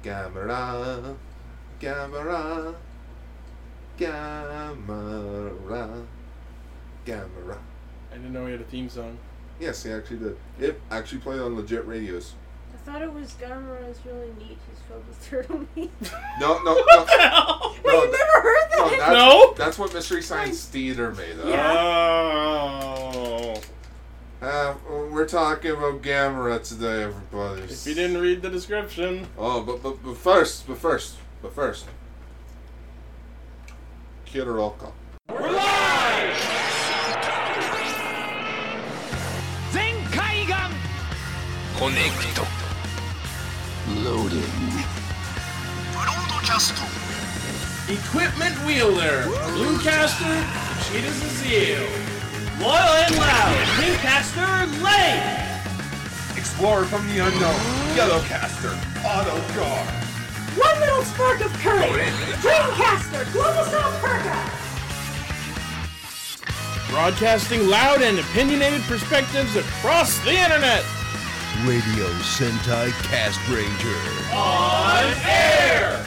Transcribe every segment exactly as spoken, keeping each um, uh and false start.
Gamera, Gamera, Gamera, Gamera. I didn't know he had a theme song. Yes, he actually did. It actually played on legit radios. I thought it was Gamera is really neat. He's filled with turtle meat. No, no, no. What the hell? Wait, No, you never heard that? No, that's, No? that's what Mystery Science Theater made up. Yeah. Oh. Uh, we're talking about Gamera today, everybody. If you didn't read the description. Oh, but, but but first, but first, but first. Kiroroka. We're live! Zenkaigan! Connect. Loading. Broadcast. Equipment wielder, Bluecaster, Cheetah Zazil. Loyal and loud, Pinkcaster, Lane. Explorer from the unknown. Yellowcaster. Auto Guard. One little spark of courage. Dreamcaster, Global South Perga. Broadcasting loud and opinionated perspectives across the internet. Radio Sentai Cast Ranger. On air!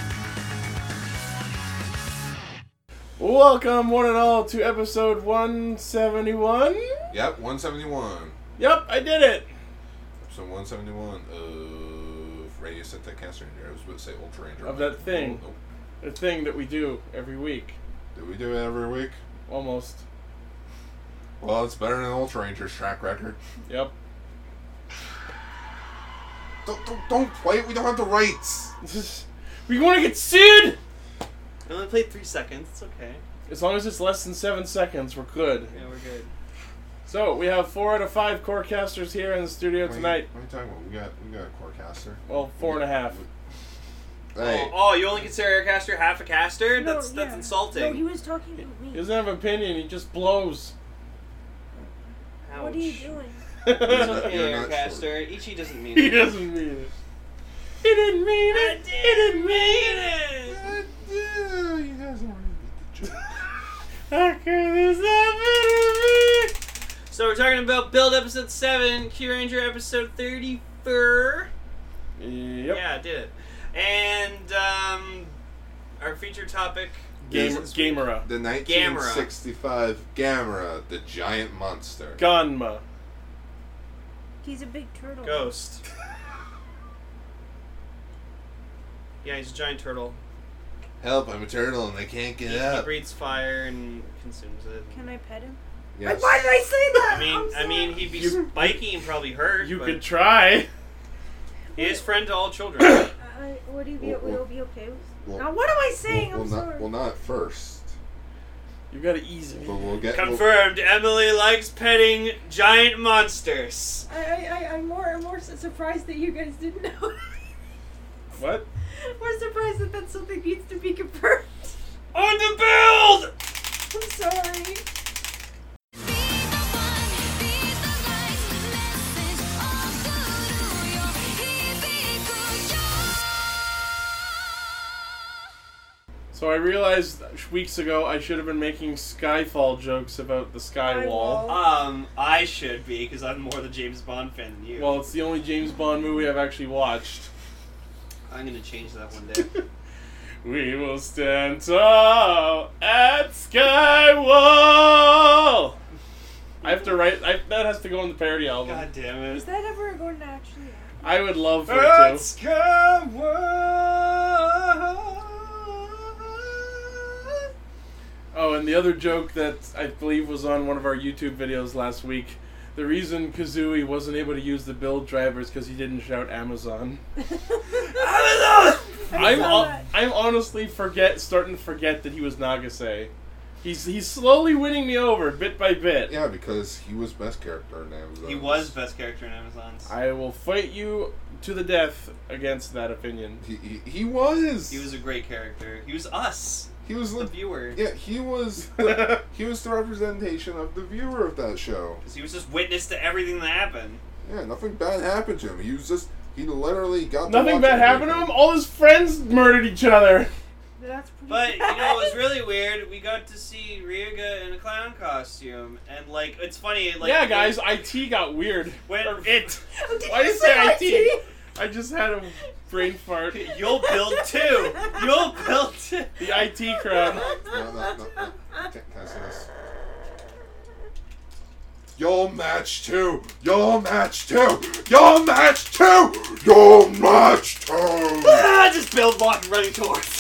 Welcome, one and all, to episode one seventy-one. Yep, one seventy-one. Yep, I did it. Episode one seventy-one of Radio Sentai Cast Ranger. I was about to say Ultra Ranger. Of that thing. Oh, The thing that we do every week. oh. Do we do it every week? Almost. Well, it's better than Ultra Ranger's track record. Yep. Don't, don't, don't play it. We don't have the rights. We want to get sued! I only played three seconds. It's okay. As long as it's less than seven seconds, we're good. Yeah, we're good. So, we have four out of five core casters here in the studio What are you- tonight. What are you talking about? We got, we got a core caster. Well, four and a half. Hey. Oh, oh, you only consider a caster half a caster? No, that's that's yeah. insulting. No, he was talking to He me. doesn't have an opinion, he just blows. Ouch. What are you doing? It's You're okay, not air sure. caster. Ichi doesn't mean He it. doesn't mean it. He didn't mean it. He didn't mean it. Yeah, you guys don't really get the joke. How could this happen to me? So we're talking about Build Episode seven, Q Ranger Episode thirty-four. Yep. Yeah, I did it. And um, our feature topic Game, is this week- Gamera. The nineteen sixty-five Gamera, the giant monster. Ganma. He's a big turtle. Ghost. Yeah, he's a giant turtle. Help, I'm a turtle and I can't get He, he up. breathes fire and consumes it. Can I pet him? Yes. Why did I say that? I mean, I'm I sorry. mean, he'd be You- spiky and probably hurt. You but could try. He is friend to all children. Uh, would he be? Well, Will well, be okay with? well, now, what am I saying? Well, I'm well, sorry. not, well, not first. You gotta ease it. But we'll get. We'll, Confirmed. Emily likes petting giant monsters. I, I, I, I'm more, I'm more surprised that you guys didn't know. What? More surprised that that's something needs to be confirmed. On the build! I'm sorry. So I realized weeks ago I should have been making Skyfall jokes about the sky wall. Skywall. Um, I should be, because I'm more the James Bond fan than you. Well, it's the only James Bond movie I've actually watched. I'm gonna change that one day. We will stand tall at Skywall. I have to write. I, that has to go on the parody album. God damn Is it. that ever going to actually happen? I would love for At it to. Skyward. Oh, and the other joke that I believe was on one of our YouTube videos last week. The reason Kazooie wasn't able to use the build drivers because he didn't shout Amazon. Amazon! I'm saw o- that. I'm honestly forget starting to forget that he was Nagase. He's he's slowly winning me over bit by bit. yeah, because he was best character in Amazon. He was best character in Amazon's. I will fight you to the death against that opinion. He, he, he was. He was a great character. He was us, He was. the The, viewer. yeah, he was. The, he was the representation of the viewer of that show. 'Cause he was just witness to everything that happened. Yeah, nothing bad happened to him. He was just. He literally got. to Nothing watch bad happened to everything. him. All his friends murdered each other. That's pretty But, you bad. know, it was really weird. We got to see Ryuga in a clown costume. And, like, it's funny. Like, yeah, guys, I T got weird. When Or it... Oh, did Why you did you say I T? I just had a brain fart. You'll build two. You'll build two. The I T crowd. No, no, no, no. Can, can I say this? Your match two! Your match two! Your match two! Your match two! Ah, just build walking running towards.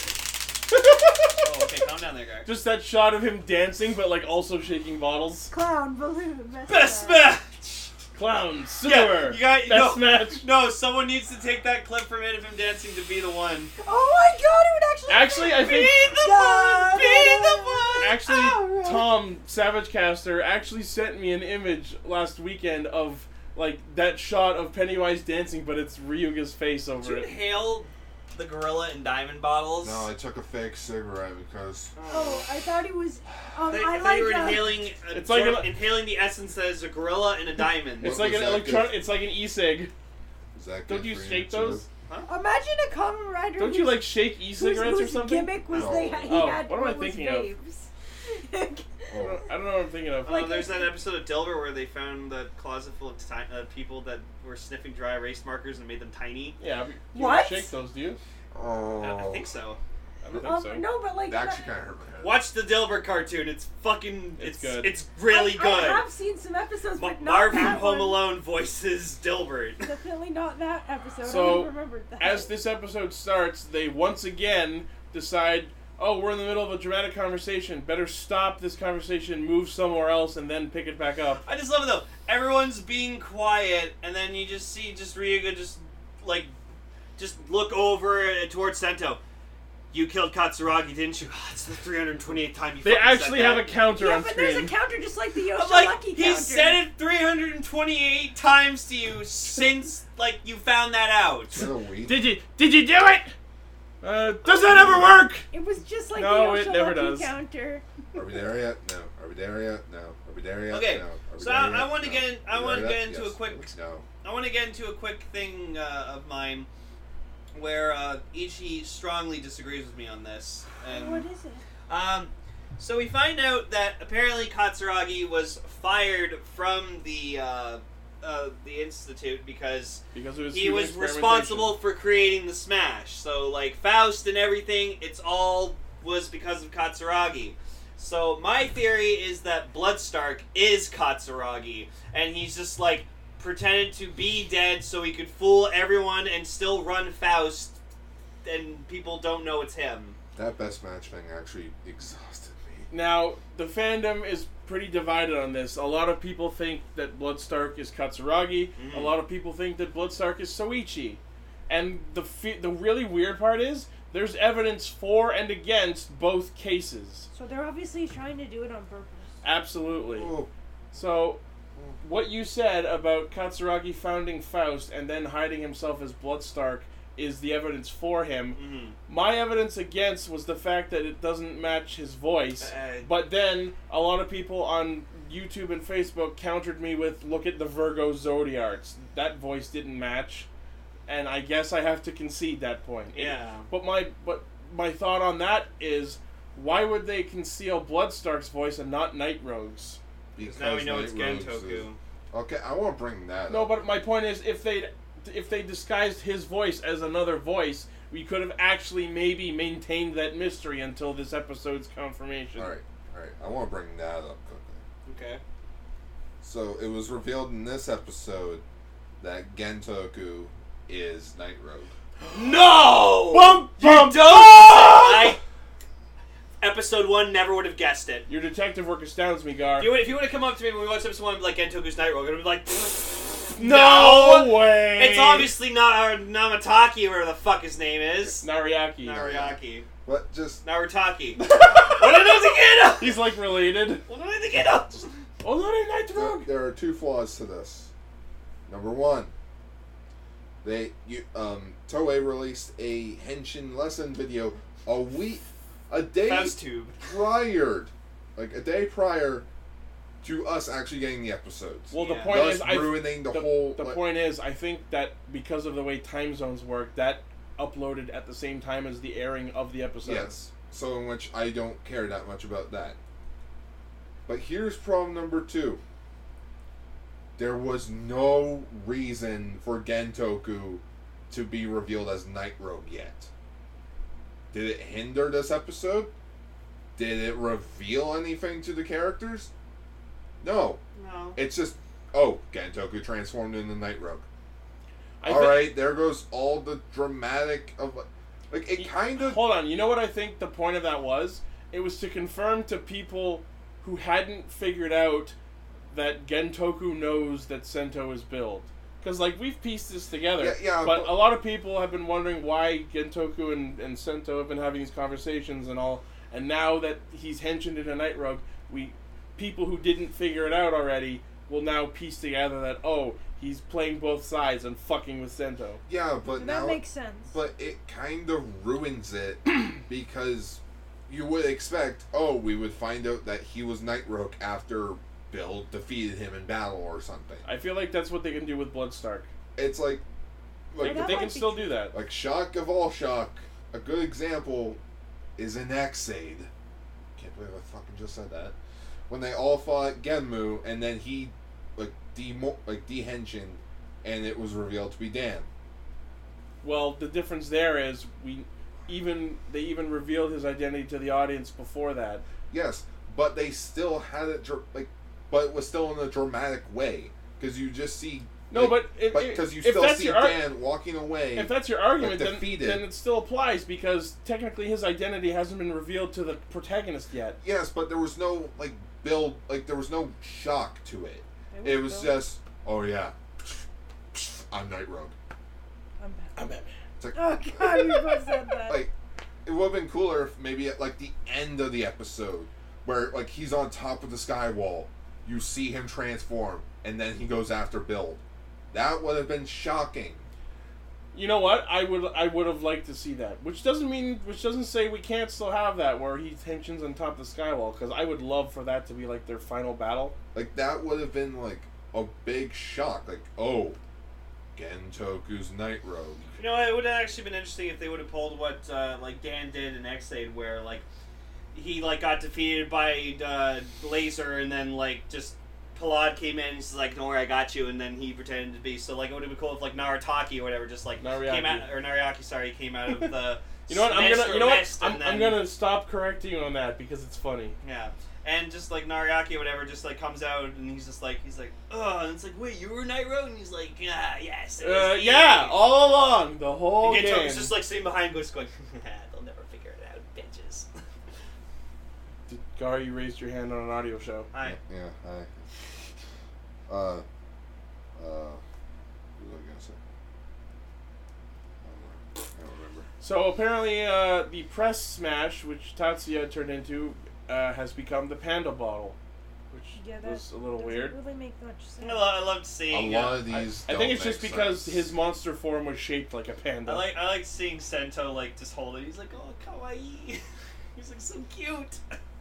Oh, okay, calm down there, guy. Just that shot of him dancing, but like also shaking bottles. Clown balloon. Best, Best match. match. Clown, sewer, Yeah, you got best no, match. No, someone needs to take that clip from it of him dancing to be the one. Oh my god, it would actually. Actually, I Be think the one. Be the one. actually Alright. Tom Savagecaster actually sent me an image last weekend of like that shot of Pennywise dancing, but it's Ryuga's face Did over you it. inhale the gorilla in diamond bottles? No, I took a fake cigarette because. Oh, I thought it was. Um, I, I, I thought like. you were uh, inhaling, a, It's like sort an- of inhaling the essence that is a gorilla and a diamond. It's What like was an that electron. good? It's like an e-cig. Is that Don't good you for shake YouTube? those? Imagine a Kamen Rider. Don't you whose- like shake whose, e-cigarettes or whose something? gimmick was No. they had, he Oh, had what am I was thinking of? babes. I don't, I don't know what I'm thinking of. Oh, Like there's a- that episode of Dilbert where they found the closet full of ti- uh, people that were sniffing dry erase markers and made them tiny. Yeah, but you What? don't shake those, do you? Oh. I, I think so. I don't think Um, so. no, but like. It actually kind of hurt my head. Watch the Dilbert cartoon. It's fucking. It's It's good. It's really I, good. I have seen some episodes, Ma- but not Marv from that Home one. Alone voices Dilbert. Definitely not that episode. So, I don't remember that. As this episode starts, they once again decide, oh, we're in the middle of a dramatic conversation. Better stop this conversation, move somewhere else, and then pick it back up. I just love it though. Everyone's being quiet, and then you just see just Ryuga just like just look over towards Sento. You killed Katsuragi, didn't you? Oh, it's the three hundred twenty-eighth time you. They fucking actually said have that. a counter yeah, on but screen. there's a counter just like the Yoshi I'm like, Lucky he counter. said it three hundred twenty-eight times to you since like you found that out. Is that a weed? Did you did you do it? Uh, does that ever work? It was just like No, the it Yoshi never Lucky does. counter. Are we there yet? No. Are we there yet? No. Are we there yet? Okay, No. Are we so there I- yet? I wanna No. get in- I Are we wanna there get yet? into a Yes. quick- No. I want to get into a quick thing uh, of mine where uh, Ichi strongly disagrees with me on this. And, What is it? Um, so we find out that apparently Katsuragi was fired from the uh, uh, the institute because Because it was he human was experimentation. responsible for creating the Smash. So like Faust and everything, it's all was because of Katsuragi. So my theory is that Bloodstark is Katsuragi, and he's just like pretended to be dead so he could fool everyone and still run Faust, and people don't know it's him. That best match thing actually exhausted me. Now, the fandom is pretty divided on this. A lot of people think that Bloodstark is Katsuragi. Mhm. A lot of people think that Bloodstark is Soichi. And the fe- the really weird part is, there's evidence for and against both cases. So they're obviously trying to do it on purpose. Absolutely. Oh, So, what you said about Katsuragi founding Faust and then hiding himself as Bloodstark is the evidence for him. Mm-hmm. My evidence against was the fact that it doesn't match his voice. Uh, But then, a lot of people on YouTube and Facebook countered me with, look at the Virgo Zodiarts. That voice didn't match. And I guess I have to concede that point. It- Yeah. but my but my thought on that is, why would they conceal Bloodstark's voice and not Night Rogue's? because now we know it's Night Rogues Gentoku. is- Okay, I won't bring that No, up. but my point is, if they if they disguised his voice as another voice, we could have actually maybe maintained that mystery until this episode's confirmation. Alright, alright. I won't bring that up quickly. Okay. So, it was revealed in this episode that Gentoku is Night Rogue. No! Bum, You bum, don't bum! I, episode one never would have guessed it. Your detective work astounds me, Gar. If you would, if you would have come up to me when we watched episode one and be like, Gentoku's Night Rogue, I would have been like, no, no! way! It's obviously not uh, Namataki, or whatever the fuck his name is. Nariaki. Nariaki. But just... Naritaki. What did I get? He's like related. What did I get? Oh, not a Night There, Rogue. there are two flaws to this. Number one, they you um Toei released a Henshin lesson video a week, a day Faust Tube. prior, like a day prior to us actually getting the episodes. Well, the Yeah. point Thus is, I ruining the, the, whole. the like- point is, I think that because of the way time zones work, that uploaded at the same time as the airing of the episode. Yes. So in which I don't care that much about that. But here's problem number two. There was no reason for Gentoku to be revealed as Night Rogue yet. Did it hinder this episode? Did it reveal anything to the characters? No. No. It's just, oh, Gentoku transformed into Night Rogue. I All thi- right, there goes all the dramatic of, like, it kind of. Hold on, you know what I think the point of that was? It was to confirm to people who hadn't figured out that Gentoku knows that Sento is Build. Because, like, we've pieced this together. Yeah, yeah, but, but- a lot of people have been wondering why Gentoku and, and Sento have been having these conversations and all. And now that he's henchened into Night Rogue, we, people who didn't figure it out already will now piece together that, oh, he's playing both sides and fucking with Sento. Yeah, but That now. makes sense. But it kind of ruins it because you would expect, oh, we would find out that he was Night Rogue after Bill defeated him in battle or something. I feel like that's what they can do with Bloodstark. It's like, like, They, that they might can be still true. do that. like shock of all shock. A good example is in Xaid. Can't believe I fucking just said that. When they all fought Genmu, and then he, like, demo, like dehenshin, and it was revealed to be Dan. Well, the difference there is we even they even revealed his identity to the audience before that. Yes, but they still had it dr- like, but it was still in a dramatic way because you just see. No, like, but it- it- because you if still that's see your ar- Dan walking away. If that's your argument, then, defeated. then it still applies because technically his identity hasn't been revealed to the protagonist yet. Yes, but there was no like build, like there was no shock to it. There It was was no- just, oh yeah, I'm Night Rogue. I'm bad. I'm Batman. It's like, Oh god, you both said that. like it would have been cooler if maybe at like the end of the episode, where like he's on top of the sky wall, you see him transform, and then he goes after Build. That would have been shocking. You know what? I would I would have liked to see that, which doesn't mean which doesn't say we can't still have that where he tensions on top of the skywall. Because I would love for that to be like their final battle. Like that would have been like a big shock. Like, oh, Gentoku's Night Rogue. You know, it would have actually been interesting if they would have pulled what uh, like Dan did in Xaid, where like he like got defeated by uh, Laser, and then like just Palad came in and he's like, "Don't worry, I got you," and then he pretended to be. So like, it would have been cool if like Narataki or whatever just like Nariaki. came out, or Nariaki, sorry, came out of the. You know what? I'm mist gonna or you know what? mist, I'm, and I'm then- gonna stop correcting you on that because it's funny. Yeah. And just like Nariaki or whatever just like comes out and he's just like he's like, oh, and it's like, wait, you were Night Rogue? And he's like, ah, yes. It was Uh, me." yeah, all along the whole And game. Gentoku's just like sitting behind Ghost going, they'll never figure it out, bitches. Did- Gar, you raised your hand on an audio show. Hi. Yeah, hi. Uh, uh, what was I gonna say? I don't know. I don't remember. So apparently, uh, the press smash, which Tatsuya turned into, uh, has become the panda bottle, which Yeah, that was a little doesn't weird. really make much sense. I, lo- I loved A seeing. lot Uh, of I, these. I don't think it's just make because sense. his monster form was shaped like a panda. I like I like seeing Sento like just hold it. He's like, oh, kawaii. He's like so cute.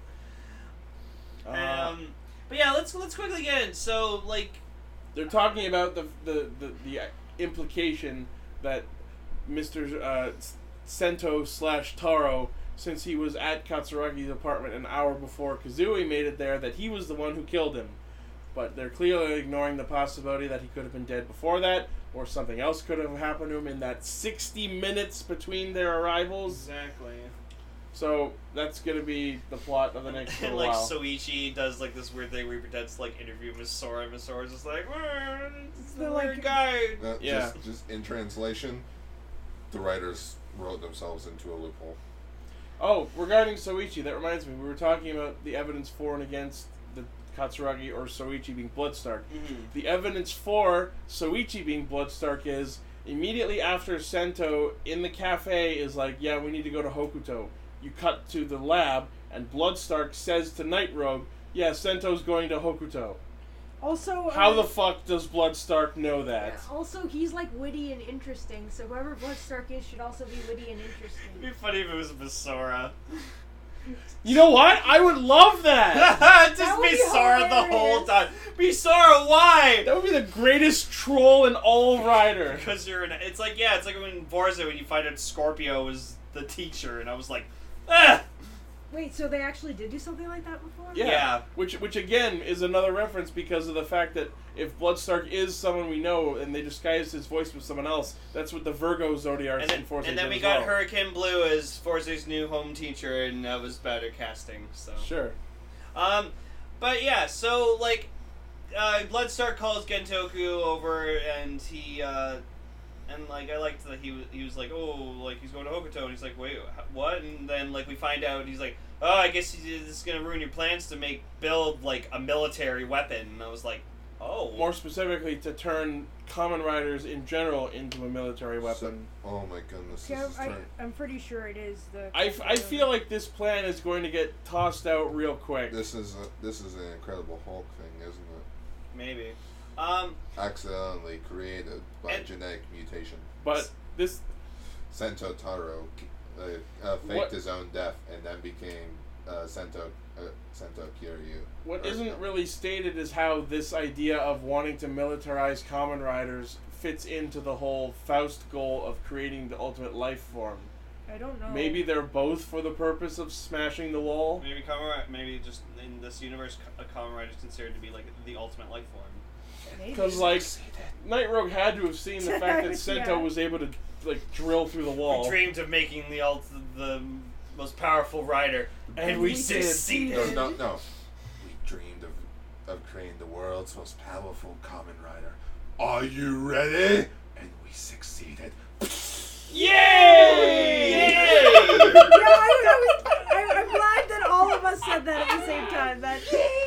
Uh, Um, but yeah, let's let's quickly get in. So like, they're talking about the the, the, the implication that Mister Uh, Sento slash Taro, since he was at Katsuragi's apartment an hour before Kazooie made it there, that he was the one who killed him. But they're clearly ignoring the possibility that he could have been dead before that, or something else could have happened to him in that sixty minutes between their arrivals. exactly. So that's gonna be the plot of the next And little like while. Soichi does like this weird thing where he pretends to like interview Miss Sora, and Miss Sora's just like, "Eh, it's the They're weird like- guy. Uh, Yeah. Just, just in translation, the writers wrote themselves into a loophole. Oh, regarding Soichi, that reminds me, we were talking about the evidence for and against the Katsuragi or Soichi being Bloodstark. Mm-hmm. The evidence for Soichi being Bloodstark is immediately after Sento in the cafe is like, yeah, we need to go to Hokuto. You cut to the lab, and Bloodstark says to Night Rogue, yeah, Sento's going to Hokuto. Also, How uh, the fuck does Bloodstark know that? Also, he's like witty and interesting, so whoever Bloodstark is should also be witty and It'd interesting. be funny if it was Miss Sora. You know what? I would love that! Just That would be be Sora the hilarious. whole time. Be Sora, why? That would be the greatest troll in all of Rider. Because you're an. It's like yeah, it's like when Forza when you find out Scorpio was the teacher, and I was like, ah. Wait, so they actually did do something like that before? Yeah. Yeah. Which, which again, is another reference because of the fact that if Bloodstark is someone we know and they disguised his voice with someone else, that's what the Virgo Zodiac And then, enforces. and then we as got well. Hurricane Blue as Forza's new home teacher, and that was better casting. So. Sure. Um, but yeah, so like, uh, Bloodstark calls Gentoku over, and he, uh, and like I liked that he was he was like, oh, like he's going to Hokuto, and he's like, wait, what? And then like we find out he's like, oh, I guess this is gonna ruin your plans to make build like a military weapon. And I was like, oh, More specifically, to turn common riders in general into a military weapon. So- oh my goodness. Yeah, This is I, turn- I'm pretty sure it is the. I, f- I feel like this plan is going to get tossed out real quick. This is a, this is an Incredible Hulk thing, isn't it? maybe. Um, Accidentally created by And- genetic mutation. But this, Sento Taro uh, uh, faked What- his own death and then became uh, Sento uh, Sento Kiryu. what Or- isn't really stated is how this idea of wanting to militarize common riders fits into the whole Faust goal of creating the ultimate life form. I don't know. Maybe they're both for the purpose of smashing the wall. maybe Kamen Rider, maybe just in this universe, a Kamen Rider is considered to be like the ultimate life form. Maybe. Because, like, Night Rogue had to have seen the fact that Sento Yeah. was able to, like, drill through the wall. We dreamed of making the ult- the most powerful rider, and, And we, we did. succeeded. No, no, no. We dreamed of, of creating the world's most powerful common rider. Are you ready? And we succeeded. Yay! Yeah, I, I, I, I'm glad that all of us said that at the same time. That.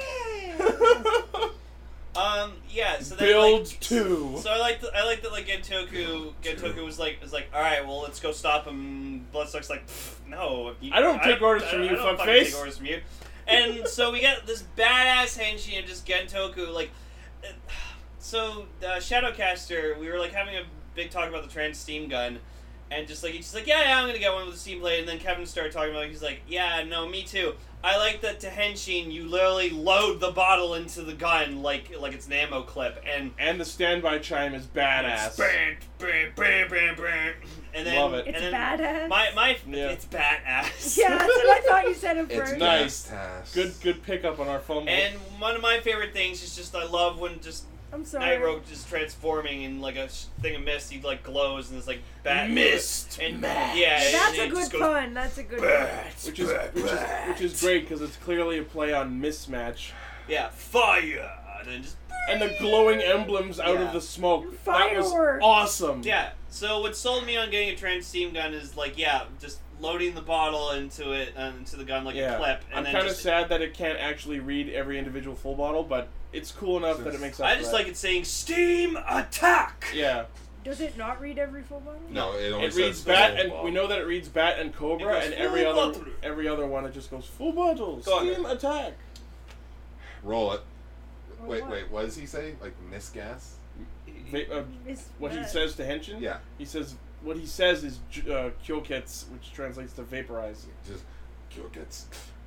Um, yeah. So then, Build like, two. So I like the, I like that like Gentoku Gentoku was like was like all right, well let's go stop him. Bloodstark's like "Pfft, no, you, I don't take orders I- from I you, don't fucking fuckface." take orders from you. And so we get this badass henchman and just Gentoku like. uh, So uh, Shadowcaster, we were like having a big talk about the trans steam gun, and just like he's just like yeah, yeah I'm gonna get one with a steam blade, and then Kevin started talking about it, he's like yeah no me too. I like that to Henshin you literally load the bottle into the gun like like it's an ammo clip, and And the standby chime is badass. bam, bam, bam, bam, bam. And then, Love it. It's and then badass. My my Yeah. it's badass. Yeah, that's what I thought you said at It's first. nice. fantastic. Good good pickup on our fumble. And one of my favorite things is just I love when just I'm sorry. Night Rogue just transforming in like a sh- thing of mist. He like glows and it's like bat Mist And Max. yeah, and That's it a good just goes, pun. That's a good pun. which is which is which is great because it's clearly a play on mismatch. Yeah, fire. And then just And the glowing emblems out Yeah. of the smoke. That was Fireworks. awesome. yeah. So what sold me on getting a trans steam gun is like yeah, just loading the bottle into it uh, into the gun like Yeah. a clip. And I'm then kind of just, sad that it can't actually read every individual full bottle, but it's cool enough that it makes up I for just that. like it saying steam attack. Yeah. Does it not read every full bottle? No, it only It says reads the bat, whole and bottle. we know that it reads bat and cobra, It goes and every full other bottle. every other one it just goes full bottle, Go steam ahead. attack. Roll it. Or Wait, what? wait. What does he say? Like misgas? Va- uh, Is what he that- says to Henshin? Yeah. He says what he says is j- uh, Kyokets, which translates to vaporize. Just kill gets.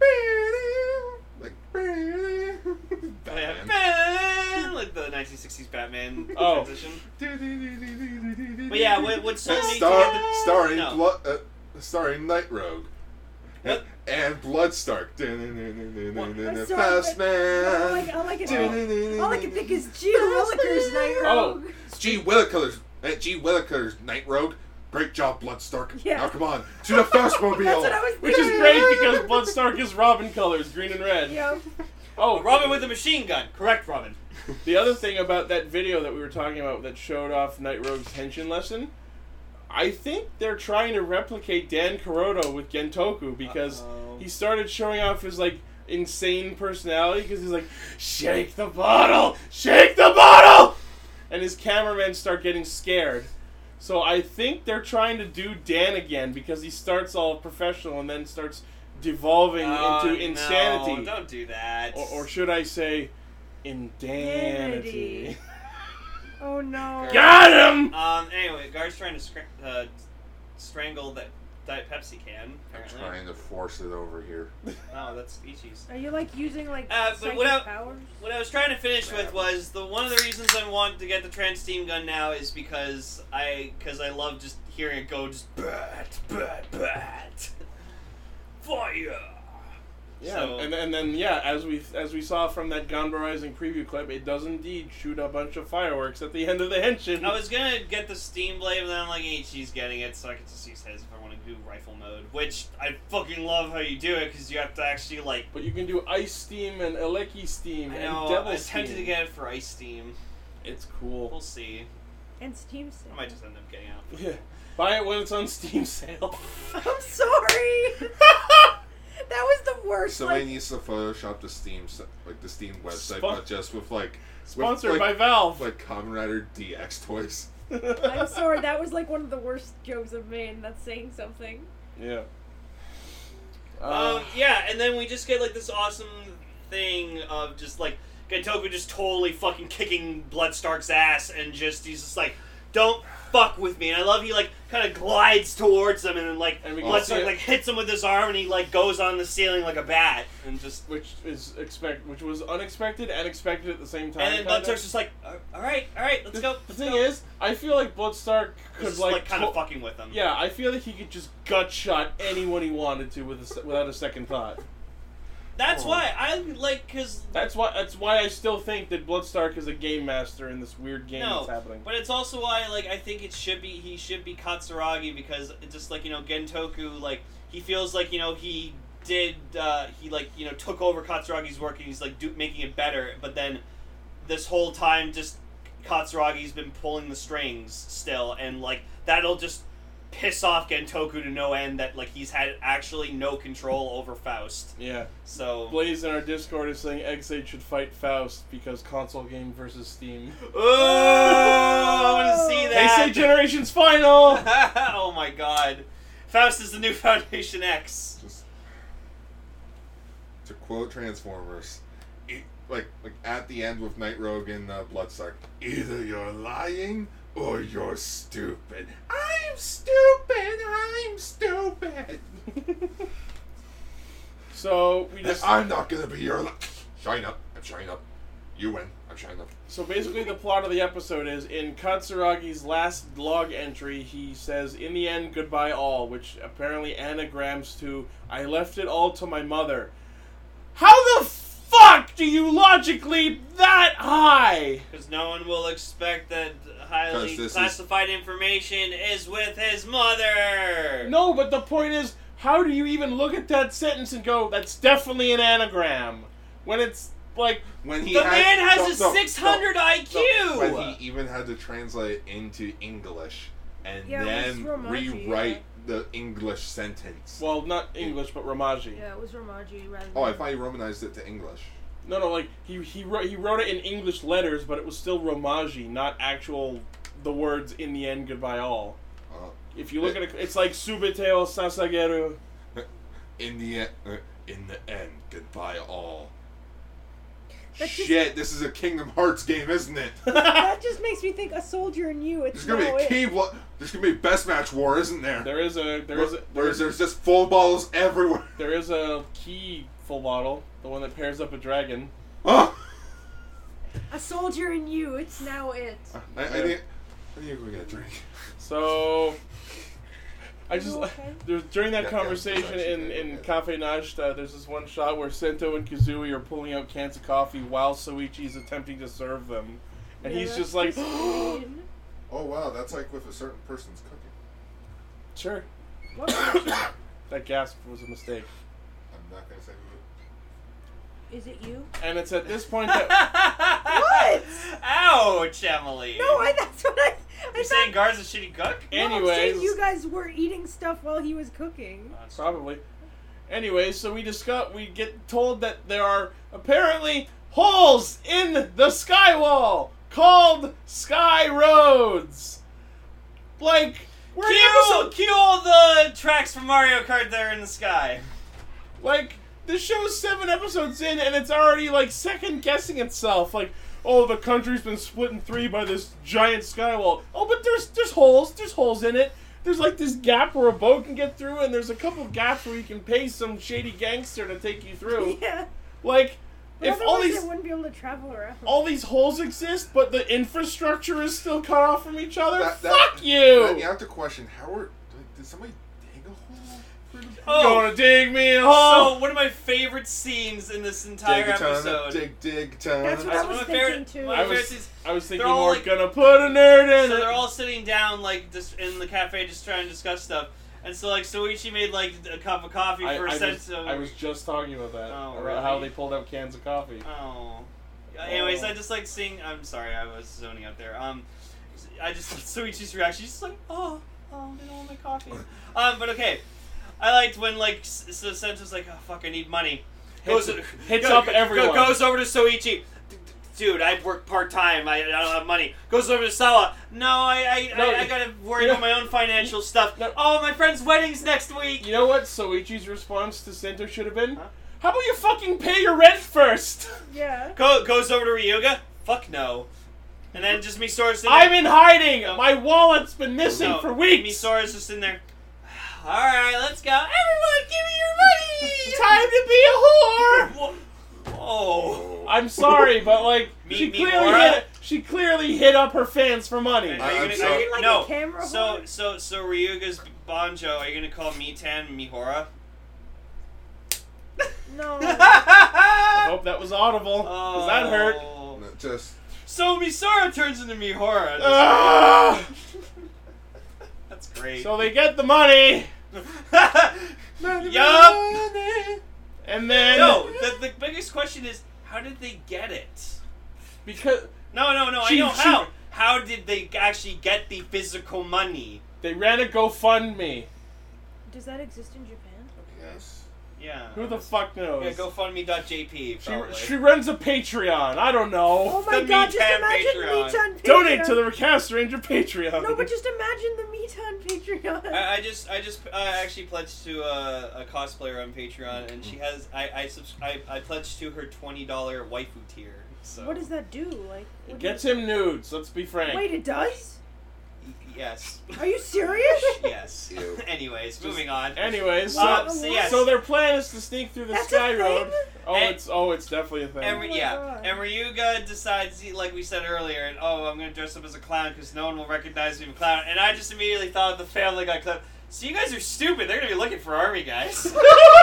Like. Batman. Batman, like the nineteen sixties Batman Oh. transition. But yeah, what, what sold me Star, to the, starring no. blood, uh, starring Night Rogue. What? And Bloodstark. I'm sorry, Fast but All I, man. all I can all I can think is G. Willikers Night Oh. Rogue. G. Willikers. Uh, G. Willikers, Night Rogue. Great job, Bloodstark. Yeah. Now come on. To the first mobile. That's what I was Which is thinking. great because Bloodstark is Robin colors, green and red. Yep. Oh, Robin with a machine gun. Correct, Robin. The other thing about that video that we were talking about that showed off Night Rogue's Henshin lesson, I think they're trying to replicate Dan Kuroto with Gentoku because Uh-oh. he started showing off his like insane personality because he's like, shake the bottle, shake the bottle, and his cameramen start getting scared. So I think they're trying to do Dan again because he starts all professional and then starts devolving Oh, into insanity. No, don't do that. Or, or should I say, Insanity. indanity. Oh no. Got him! Um. Anyway, Guard's trying to scr- uh, strangle that Diet Pepsi can. I'm Apparently. trying to force it over here. No, that's Ichi's. Are you like using like Uh, but psychic without- powers? What I was trying to finish with was the one of the reasons I want to get the trans steam gun now is because I because I love just hearing it go just bat bat bat fire. then yeah, as we as we saw from that Ganba Rising preview clip, it does indeed shoot a bunch of fireworks at the end of the henshin. I was gonna get the Steam Blade, but then I'm like, Ichi's getting it, so I can just use his if I want to do rifle mode. Which I fucking love how you do it, because you have to actually like. But you can do Ice Steam and Eleki Steam I and know. Devil I Steam. tempted to get it for Ice Steam. It's cool. We'll see. And Steam Sale. I might just end up getting out. Yeah. Buy it when it's on Steam sale. I'm sorry. That was the worst. Somebody Like, needs to Photoshop the Steam, s- like the Steam website, Spon- but just with like Sponsored with, by like, Valve. like Kamen Rider D X toys. I'm sorry. That was like one of the worst jokes I've made. And that's saying something. Yeah. Uh, Um, yeah, and then we just get like this awesome thing of just like Gentoku just totally fucking kicking Bloodstark's ass, and just he's just like, don't fuck with me. And I love he like kind of glides towards him, and then like And we can Bloodstark see it. like hits him with his arm, and he like goes on the ceiling like a bat, and just which is expect, which was unexpected and expected at the same time. and then kinda. Bloodstark's just like, all right, all right, let's the, go. The let's thing go." is, I feel like Bloodstark could It's just, like, like kind of to- fucking with him. Yeah, I feel like he could just gut shot anyone he wanted to with a, se- without a second thought. That's Oh. why I like because That's why. That's why I still think that Bloodstark is a game master in this weird game No, that's happening. but it's also why, like, I think it should be, he should be Katsuragi, because it's just, like, you know, Gentoku, like, he feels like, you know, he did, uh, he, like, you know, took over Katsuragi's work, and he's, like, do, making it better, but then this whole time, just, Katsuragi's been pulling the strings still, and, like, that'll just piss off Gentoku to no end that, like, he's had actually no control over Faust. Yeah. So... Blaze in our Discord is saying Eggsaid should fight Faust because console game versus Steam. Oh, I want to see that! Eggsaid Generations Final! Oh my god. Faust is the new Foundation X. Just to quote Transformers, e- like like at the end with Night Rogue and uh, Bloodstark, either you're lying or you're stupid. I'm stupid. I'm stupid. So we just. I'm not gonna be your. Li- shine up. I'm shine up. You win. I'm shine up. So basically, the plot of the episode is in Katsuragi's last log entry. He says, "In the end, goodbye all," which apparently anagrams to "I left it all to my mother." How the fuck do you logically that high? Because no one will expect that 'Cause highly this is- classified information is with his mother. No, but the point is, how do you even look at that sentence and go, "That's definitely an anagram," when it's like, When he The had, man has no, a no, six hundred no, I Q! no. When he even had to translate into English and Yeah, it was then Romaji, rewrite the English sentence. well, not English, but Ramaji. Yeah, it was Romaji rather than. Oh, I thought he romanized it to English. No, no, like he he wrote he wrote it in English letters, but it was still Romaji, not actual the words "in the end, goodbye all." Uh, If you look at it, it's like Subiteo Sasageru. in the end, uh, in the end, goodbye all. That's just- Shit, this is a Kingdom Hearts game, isn't it? That just makes me think a soldier in you. It's There's gonna no, be a it- key. Blo- there's gonna be a best match war, isn't there? There is a there is a, there Whereas is, there's just full bottles everywhere. there is a key full bottle, the one that pairs up a dragon. Oh! a soldier in you. It's now it. I, I think. I need to go get a drink. So I just You okay? there's during that Yeah, yeah, conversation it's actually in good, in yeah. Cafe Nashita, there's this one shot where Sento and Kazooie are pulling out cans of coffee while Soichi's attempting to serve them, and Yeah, he's that's just like, mean. Oh wow, that's like with a certain person's cooking. sure, What? that gasp was a mistake. I'm not gonna say who. Is it you? And it's at this point that What? Ouch, Emily. No, I. That's what I. I You thought. saying Gar's a shitty cook? No, I'm saying anyways, you guys were eating stuff while he was cooking. probably. Anyways, so we discuss. We get told that there are apparently holes in the sky wall called sky roads. Like we're in Cue, episode. cue all the tracks from Mario Kart there in the sky. Like the show's seven episodes in, and it's already like second guessing itself. Like, oh, the country's been split in three by this giant sky wall. Oh, but there's there's holes. There's holes in it. There's like this gap where a boat can get through, and there's a couple gaps where you can pay some shady gangster to take you through. Yeah. Like, But if all otherwise these they wouldn't be able to travel around. all these holes exist, but the infrastructure is still cut off from each other, That- that- fuck you. Then you have to question how are. Like, did somebody dig Oh, Gonna dig me a hole. so one of my favorite scenes in this entire Dig time, episode. dig, dig time. That's what That's I one was of my favorite. thinking too. My I favorite was, scenes. I was thinking They're all more, like- gonna put a nerd in So it. they're all sitting down, like, just in the cafe, just trying to discuss stuff. And so, like, Soichi made like a cup of coffee I, for I, sense was, of. I was just talking about that. Oh, about how really? they pulled out cans of coffee. Oh. Anyways, Oh. I just like seeing. I'm sorry, I was zoning out there. Um, I just Soichi's reaction. She's just like, oh, oh, they don't want my coffee. um, but okay, I liked when like S- so Sento's like, oh fuck, I need money. Hits, Goes hits go- up go- everyone. Goes over to Soichi. Dude, I work part time. I, I don't have money. Goes over to Sawa. No, I I, No, I, I gotta worry you know- about my own financial stuff. no. Oh, my friend's wedding's next week. You know what Soichi's response to Sento should have been? Huh? How about you fucking pay your rent first? Yeah. Go, goes over to Ryuga. Fuck no. And then just Misora's sitting I'm there. in hiding. No. My wallet's been missing No, for weeks. Misora's just in there. All right, let's go. Everyone, give me your money. Time to be a whore. Whoa. Oh. I'm sorry, but like Me- she me clearly Mora? hit, she clearly hit up her fans for money. Are you I'm gonna, sorry. are you, Like no. a camera So whore? so so Ryuga's Banjo. Are you gonna call Mitan Mihora? No. I hope that was audible. Cause that hurt. Oh. No, Just So Misora turns into Mihora. That's, Ah! that's great. So they get the money, Yup. and then No, the, the biggest question is, how did they get it? because No, no, no. She- I know she- how. How did they actually get the physical money? they ran a GoFundMe. Does that exist in Japan? yes. Yeah. Who the fuck knows? Yeah, GoFundMe.jp. she, Probably. she runs a Patreon. I don't know. Oh my The god, Meat just Tan imagine Patreon. Meat on Patreon. Donate to the Recast Ranger Patreon. No, but just imagine the Meat on Patreon. I, I just, I just, I actually pledged to a, a cosplayer on Patreon, and she has, I, I, subs- I, I pledged to her twenty dollar waifu tier. So. What does that do? Like, It what gets do him nudes. Let's be you- frank. Wait, it does? Y- Yes. Are you serious? Yes. Ew. Anyways, moving on. Anyways, so, Um, so yes. so their plan is to sneak through the That's Sky a Road. thing? Oh, And- it's oh, it's definitely a thing. And, Oh Ry- my yeah, God. and Ryuga decides, he, like we said earlier, and oh, I'm gonna dress up as a clown because no one will recognize me as a clown. And I just immediately thought of the Family Guy clip. So you guys are stupid. They're gonna be looking for army guys.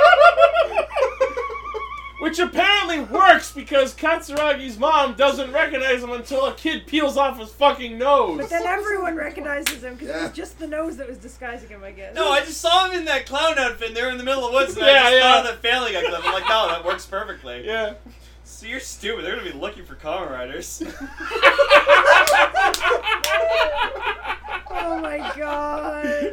Which apparently works because Katsuragi's mom doesn't recognize him until a kid peels off his fucking nose. But then everyone recognizes him because it Yeah. was just the nose that was disguising him, I guess. No, I just saw him in that clown outfit. And they were in the middle of the woods, and Yeah, I just yeah. thought of that Family Guy clip. I'm like, no, that works perfectly. Yeah. So you're stupid. They're gonna be looking for Kamen Riders. Oh my god.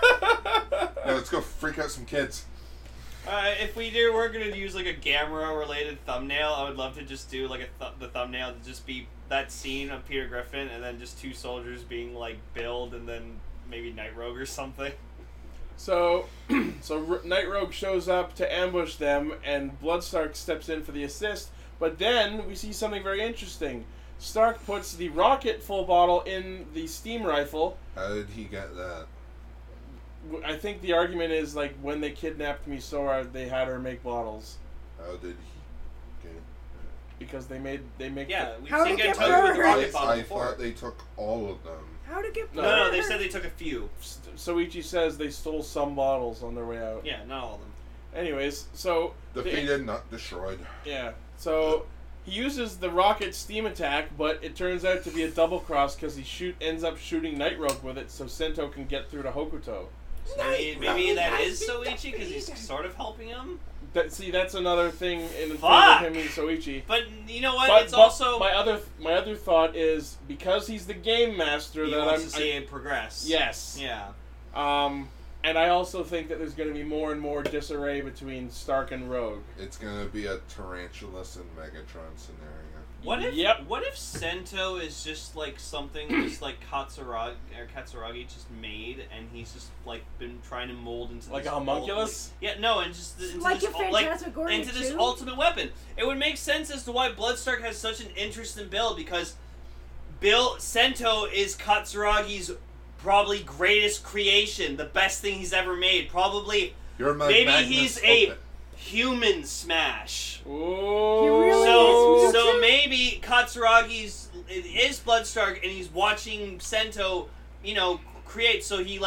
Now let's go freak out some kids. Uh, if we do, we're gonna use like a Gamera-related thumbnail. I would love to just do like a th- the thumbnail to just be that scene of Peter Griffin, and then just two soldiers being like billed, and then maybe Night Rogue or something. So, so R- Night Rogue shows up to ambush them, and Bloodstark steps in for the assist. But then we see something very interesting. Stark puts the rocket full bottle in the steam rifle. How did he get that? W- I think the argument is like when they kidnapped Misora, they had her make bottles How did he get it? because they made they make Yeah, the- we've How seen to get get told with the burned. rocket I, bottle I before. thought they took all of them. How to get No, No, no, they burned? said they took a few. Soichi says they stole some bottles on their way out. Yeah, not all of them. Anyways, so the- Defeated, not destroyed. yeah, so he uses the rocket steam attack, but it turns out to be a double cross because he shoot ends up shooting Night Rogue with it, so Sento can get through to Hokuto. So maybe, maybe that is Soichi because he's sort of helping him. That see, that's another thing in favor Fuck! of him and Soichi. But you know what? But, it's but also my other my other thought is because he's the game master he that wants I'm to see I- it progress. yes. Yeah. Um, and I also think that there's going to be more and more disarray between Stark and Rogue. It's gonna be a Tarantulas and Megatron scenario. What if Yep. what if Sento is just like something just like Katsuragi or Katsuragi just made, and he's just like been trying to mold into Like this a homunculus? ult- yeah, no, and just into Like this a ul- like Phantasmagoria into this too? ultimate weapon. It would make sense as to why Bloodstark has such an interest in Bill because Bill Sento is Katsuragi's probably greatest creation, the best thing he's ever made. Probably You're my maybe Magnus he's a Opus. human Smash. Ooh. He really So, is so Mewtwo? maybe Katsuragi's is Bloodstark, and he's watching Sento, you know, create. So he like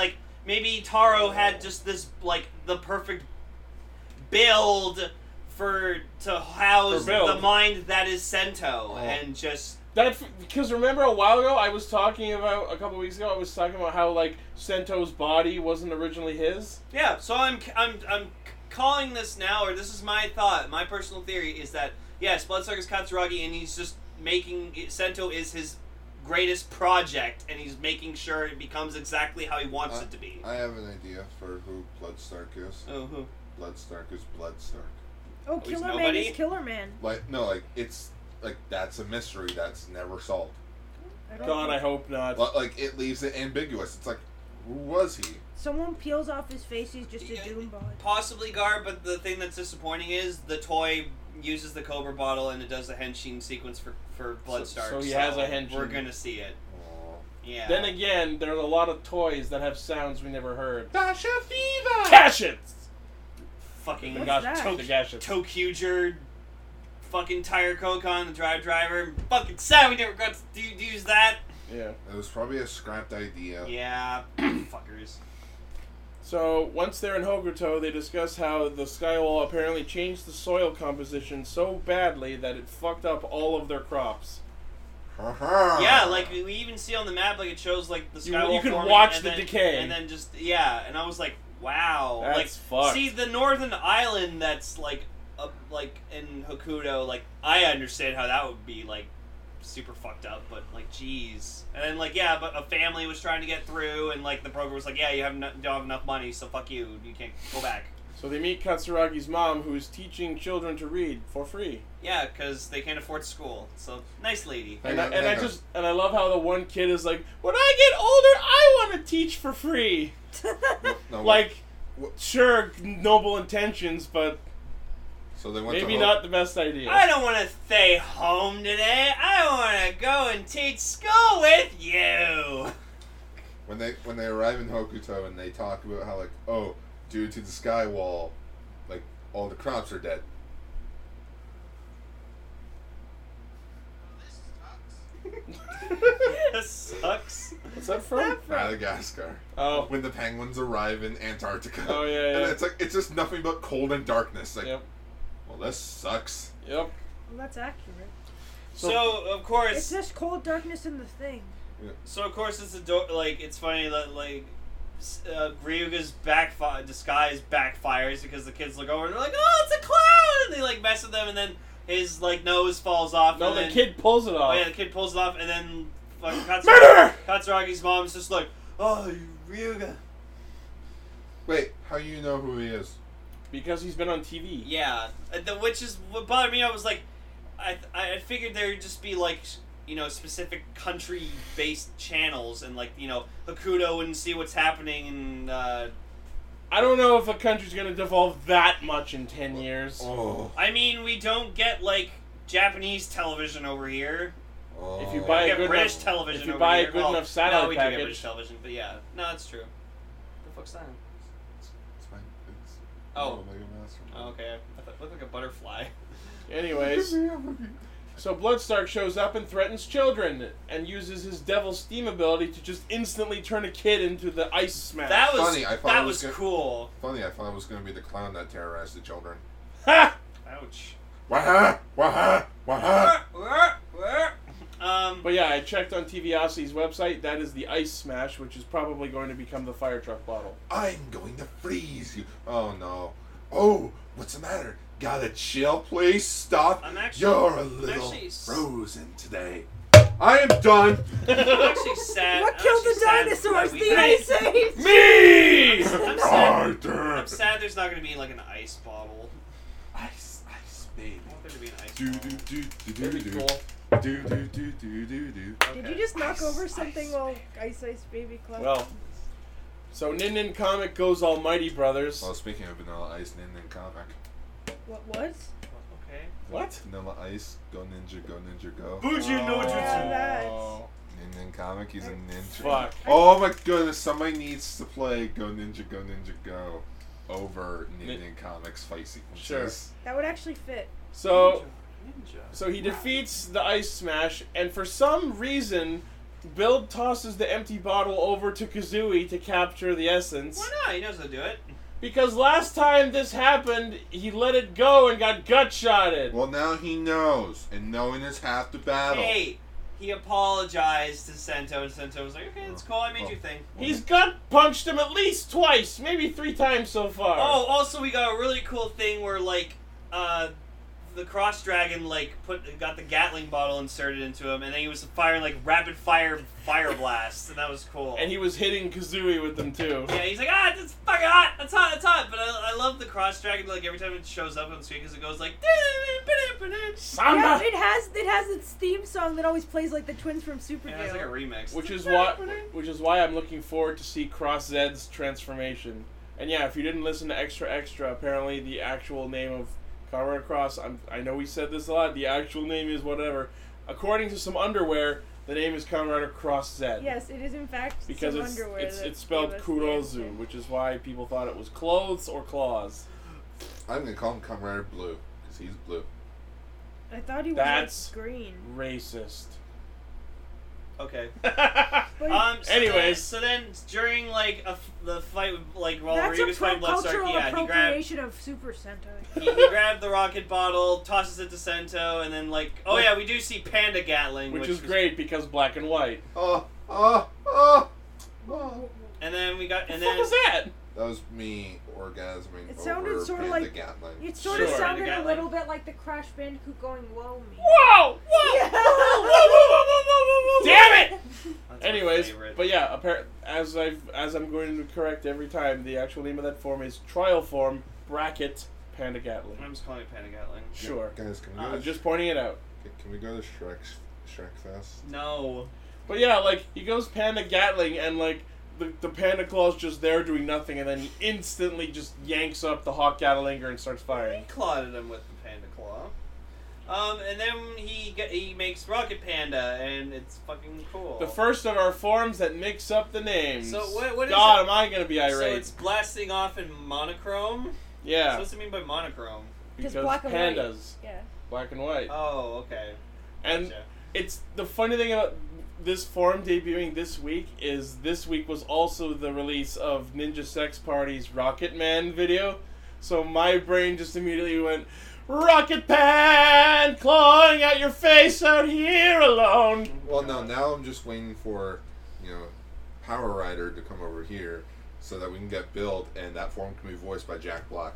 maybe Taro had just this like the perfect build for to house For build. the mind that is Sento, Oh. and just That because remember a while ago I was talking about a couple weeks ago I was talking about how like Sento's body wasn't originally his. yeah. So I'm I'm I'm calling this now, or this is my thought, my personal theory is that yes, Bloodstark is Katsuragi, and he's just making Sento is his greatest project, and he's making sure it becomes exactly how he wants I- it to be. I have an idea for who Bloodstark is. Oh, who? Bloodstark is Bloodstark. Oh, he's Killer Man nobody? is Killer Man. Like no, like it's like that's a mystery that's never solved. I don't God, think- I hope not. Like, like it leaves it ambiguous. It's like, who was he? Someone peels off his face, he's just a Yeah. Doom bot. Possibly Gar, but the thing that's disappointing is the toy uses the Cobra bottle and it does the Henshin sequence for, for Bloodstark. so he has a Henshin. We're gonna see it. Oh. Yeah. Then again, there's a lot of toys that have sounds we never heard. Dasha Fever! Gashets! fucking What's Gosh, that? to- the Gashets. Tokuger, fucking Tire Kokon, the drive driver. Fucking sad we never got to do, use that. Yeah. It was probably a scrapped idea. Yeah, fuckers. So, once they're in Hokuto, they discuss how the Skywall apparently changed the soil composition so badly that it fucked up all of their crops. Ha-ha. Yeah, like we even see on the map, like it shows like the You- skywall you can forming, watch and the then- decay. and then just yeah, and I was like, wow, That's like fucked. see the northern island that's like up like in Hokuto, like I understand how that would be like super fucked up, but like jeez, and then like yeah, but a family was trying to get through, and like the broker was like, yeah, you have no, don't have enough money, so fuck you, you can't go back. So they meet Katsuragi's mom, who's teaching children to read for free. Yeah, because they can't afford school. So nice lady. And, Hang I, on, and I hang on. just and I love how the one kid is like, when I get older, I want to teach for free. No, Like, what- sure, noble intentions, but so they went maybe to Ho- not the best idea. I don't want to stay home today. I want to go and teach school with you. when they when they arrive in Hokuto and they talk about how like, oh, due to the sky wall, like all the crops are dead. This sucks. What's that from? Madagascar. Oh, When the penguins arrive in Antarctica. Oh, yeah, yeah. And it's like it's just nothing but cold and darkness. Like, yep, well, this sucks. yep. Well, that's accurate. So, of It's course, just cold darkness in the thing. so of course it's a do- like it's funny that like s- uh, Ryuga's backfi- disguise backfires because the kids look over and they're like, oh, it's a clown, and they like mess with them, and then his like nose falls off. No, and the then, kid pulls it Oh off. yeah, the kid pulls it off, and then fucking Murderer! Katsuragi, Katsuragi's mom's just like, oh, Ryuga. Wait, how you know who he is? Because he's been on T V. Yeah, uh, the, which is what bothered me. I was like, I I figured there'd just be like, you know, specific country-based channels, and like, you know, Hokuto wouldn't see what's happening, and uh, I don't know if a country's gonna devolve that much in ten years. Oh. I mean, we don't get like Japanese television over here. oh. If you buy We a get good British enough- television. if you over buy a here. good Well, enough satellite no, we do package. get British television, but yeah, no, that's true. The fuck's that? It's fine. It's Oh. Mega Master. Oh, okay, I thought it looked like a butterfly. Anyways, so Bloodstark shows up and threatens children, and uses his Devil Steam ability to just instantly turn a kid into the Ice Smash. That was Funny, I thought that it was was gonna- cool. Funny, I thought it was going to be the clown that terrorized the children. Ha! Ouch. Waha! Waha! Waha! Um, But yeah, I checked on TVosity's website. That is the Ice Smash, which is probably going to become the fire truck bottle. I'm going to freeze you. Oh no. Oh, what's the matter? Gotta chill, please. Stop. I'm actually- You're a I'm little actually s- frozen today. I am done. I'm actually sad. What I'm killed actually the sad dinosaurs? that The we- Ice Age! Me! I'm sad. Arthur. I'm sad there's not going to be like an ice bottle. Ice, ice, baby. I want there to be an ice Do bottle. do do do do That'd be do. cool. Do do do do do do. Did Okay. you just knock Ice, over ice, something while Ice Ice Baby clapped? Well, so Nin Nin Comic goes Almighty Brothers. Well, speaking of Vanilla Ice, Nin Nin Comic. What was? Okay. What? Vanilla Ice, go ninja, go ninja, go. Fuji no Yeah, Jutsu. that's... Oh, Nin Nin Comic, he's a ninja. fuck. Oh my goodness, somebody needs to play Go Ninja, Go Ninja, Go over Nin Nin- Nin Comics fight sequences. Sure. That would actually fit. So, Ninja. so he defeats the Ice Smash, and for some reason, Build tosses the empty bottle over to Kazooie to capture the essence. Why not? He knows how to do it. Because last time this happened, he let it go and got gut-shotted. Well, now he knows, and knowing is half the battle. Hey, he apologized to Sento, and Sento was like, okay, that's cool, I made Oh. your thing. He's gut-punched him at least twice, maybe three times so far. Oh, also we got a really cool thing where, like, uh, the Cross Dragon, like, put got the Gatling bottle inserted into him, and then he was firing, like, rapid-fire fire blasts, and that was cool. And he was hitting Kazooie with them, too. Yeah, he's like, ah, it's fucking hot, it's hot, it's hot. But I, I love the Cross Dragon, like, every time it shows up on the screen, because it goes like, Samba! Yeah, it has it has its theme song that always plays like the twins from Super yeah, it's like a remix. Which is why, which is why I'm looking forward to see Cross Zed's transformation. And yeah, if you didn't listen to Extra Extra, apparently the actual name of Kamen Rider Cross, I'm, I know we said this a lot, the actual name is whatever. According to some underwear, the name is Kamen Rider Cross Zed. Yes, it is in fact Because some it's underwear it's, that it's spelled gave us the Kurozu, answer. which is why people thought it was clothes or claws. I'm gonna call him Kamen Rider Blue, because he's blue. I thought he was That's- like green. Racist. Okay. But Um. So Anyways. then, so then during like a f the fight with like while that's Ryuga a was fighting pro- Bloodstark, cultural yeah, he grabbed appropriation of Super Sentai. he, he grabbed the rocket bottle, tosses it to Sento, and then like oh yeah, we do see Panda Gatling, Which which is was- great because black and white. Oh, oh, oh, oh. And then we got What and the fuck then was that? That was me orgasming It over sounded sorta Panda like- Gatling. It sort Sure. of sounded a Gatling. little bit like the Crash Bandicoot going, "Whoa, me." Whoa! Whoa! Yeah. Whoa! Whoa! Whoa! Whoa! Whoa! Whoa! Damn it! that's my Anyways, favorite. but yeah, appar- as I as I'm going to correct every time, the actual name of that form is Trial Form bracket Panda Gatling. I'm just calling it Panda Gatling. Sure, Guys, can we go Uh, to I'm just pointing it out. Can we go to Shrek's Shrek Fest? No. But yeah, like he goes Panda Gatling, and like the the Panda Claw's just there doing nothing, and then he instantly just yanks up the Hawk Gatlinger and starts He firing. clawed him with the Panda Claw. Um, and then he get, he makes Rocket Panda, and it's fucking cool. The first of our forms that mix up the names. So what- what is God, it? am I gonna be So irate? it's blasting off in monochrome? So yeah, what's it mean by monochrome? because black and white. pandas, Yeah. black and white, Oh, okay. and Gotcha. it's the funny thing about this form debuting this week is this week was also the release of Ninja Sex Party's Rocket Man video, so my brain just immediately went, Rocket Pan clawing at your face out here alone. Well, no, now I'm just waiting for, you know, Power Rider to come over here so that we can get built, and that form can be voiced by Jack Black.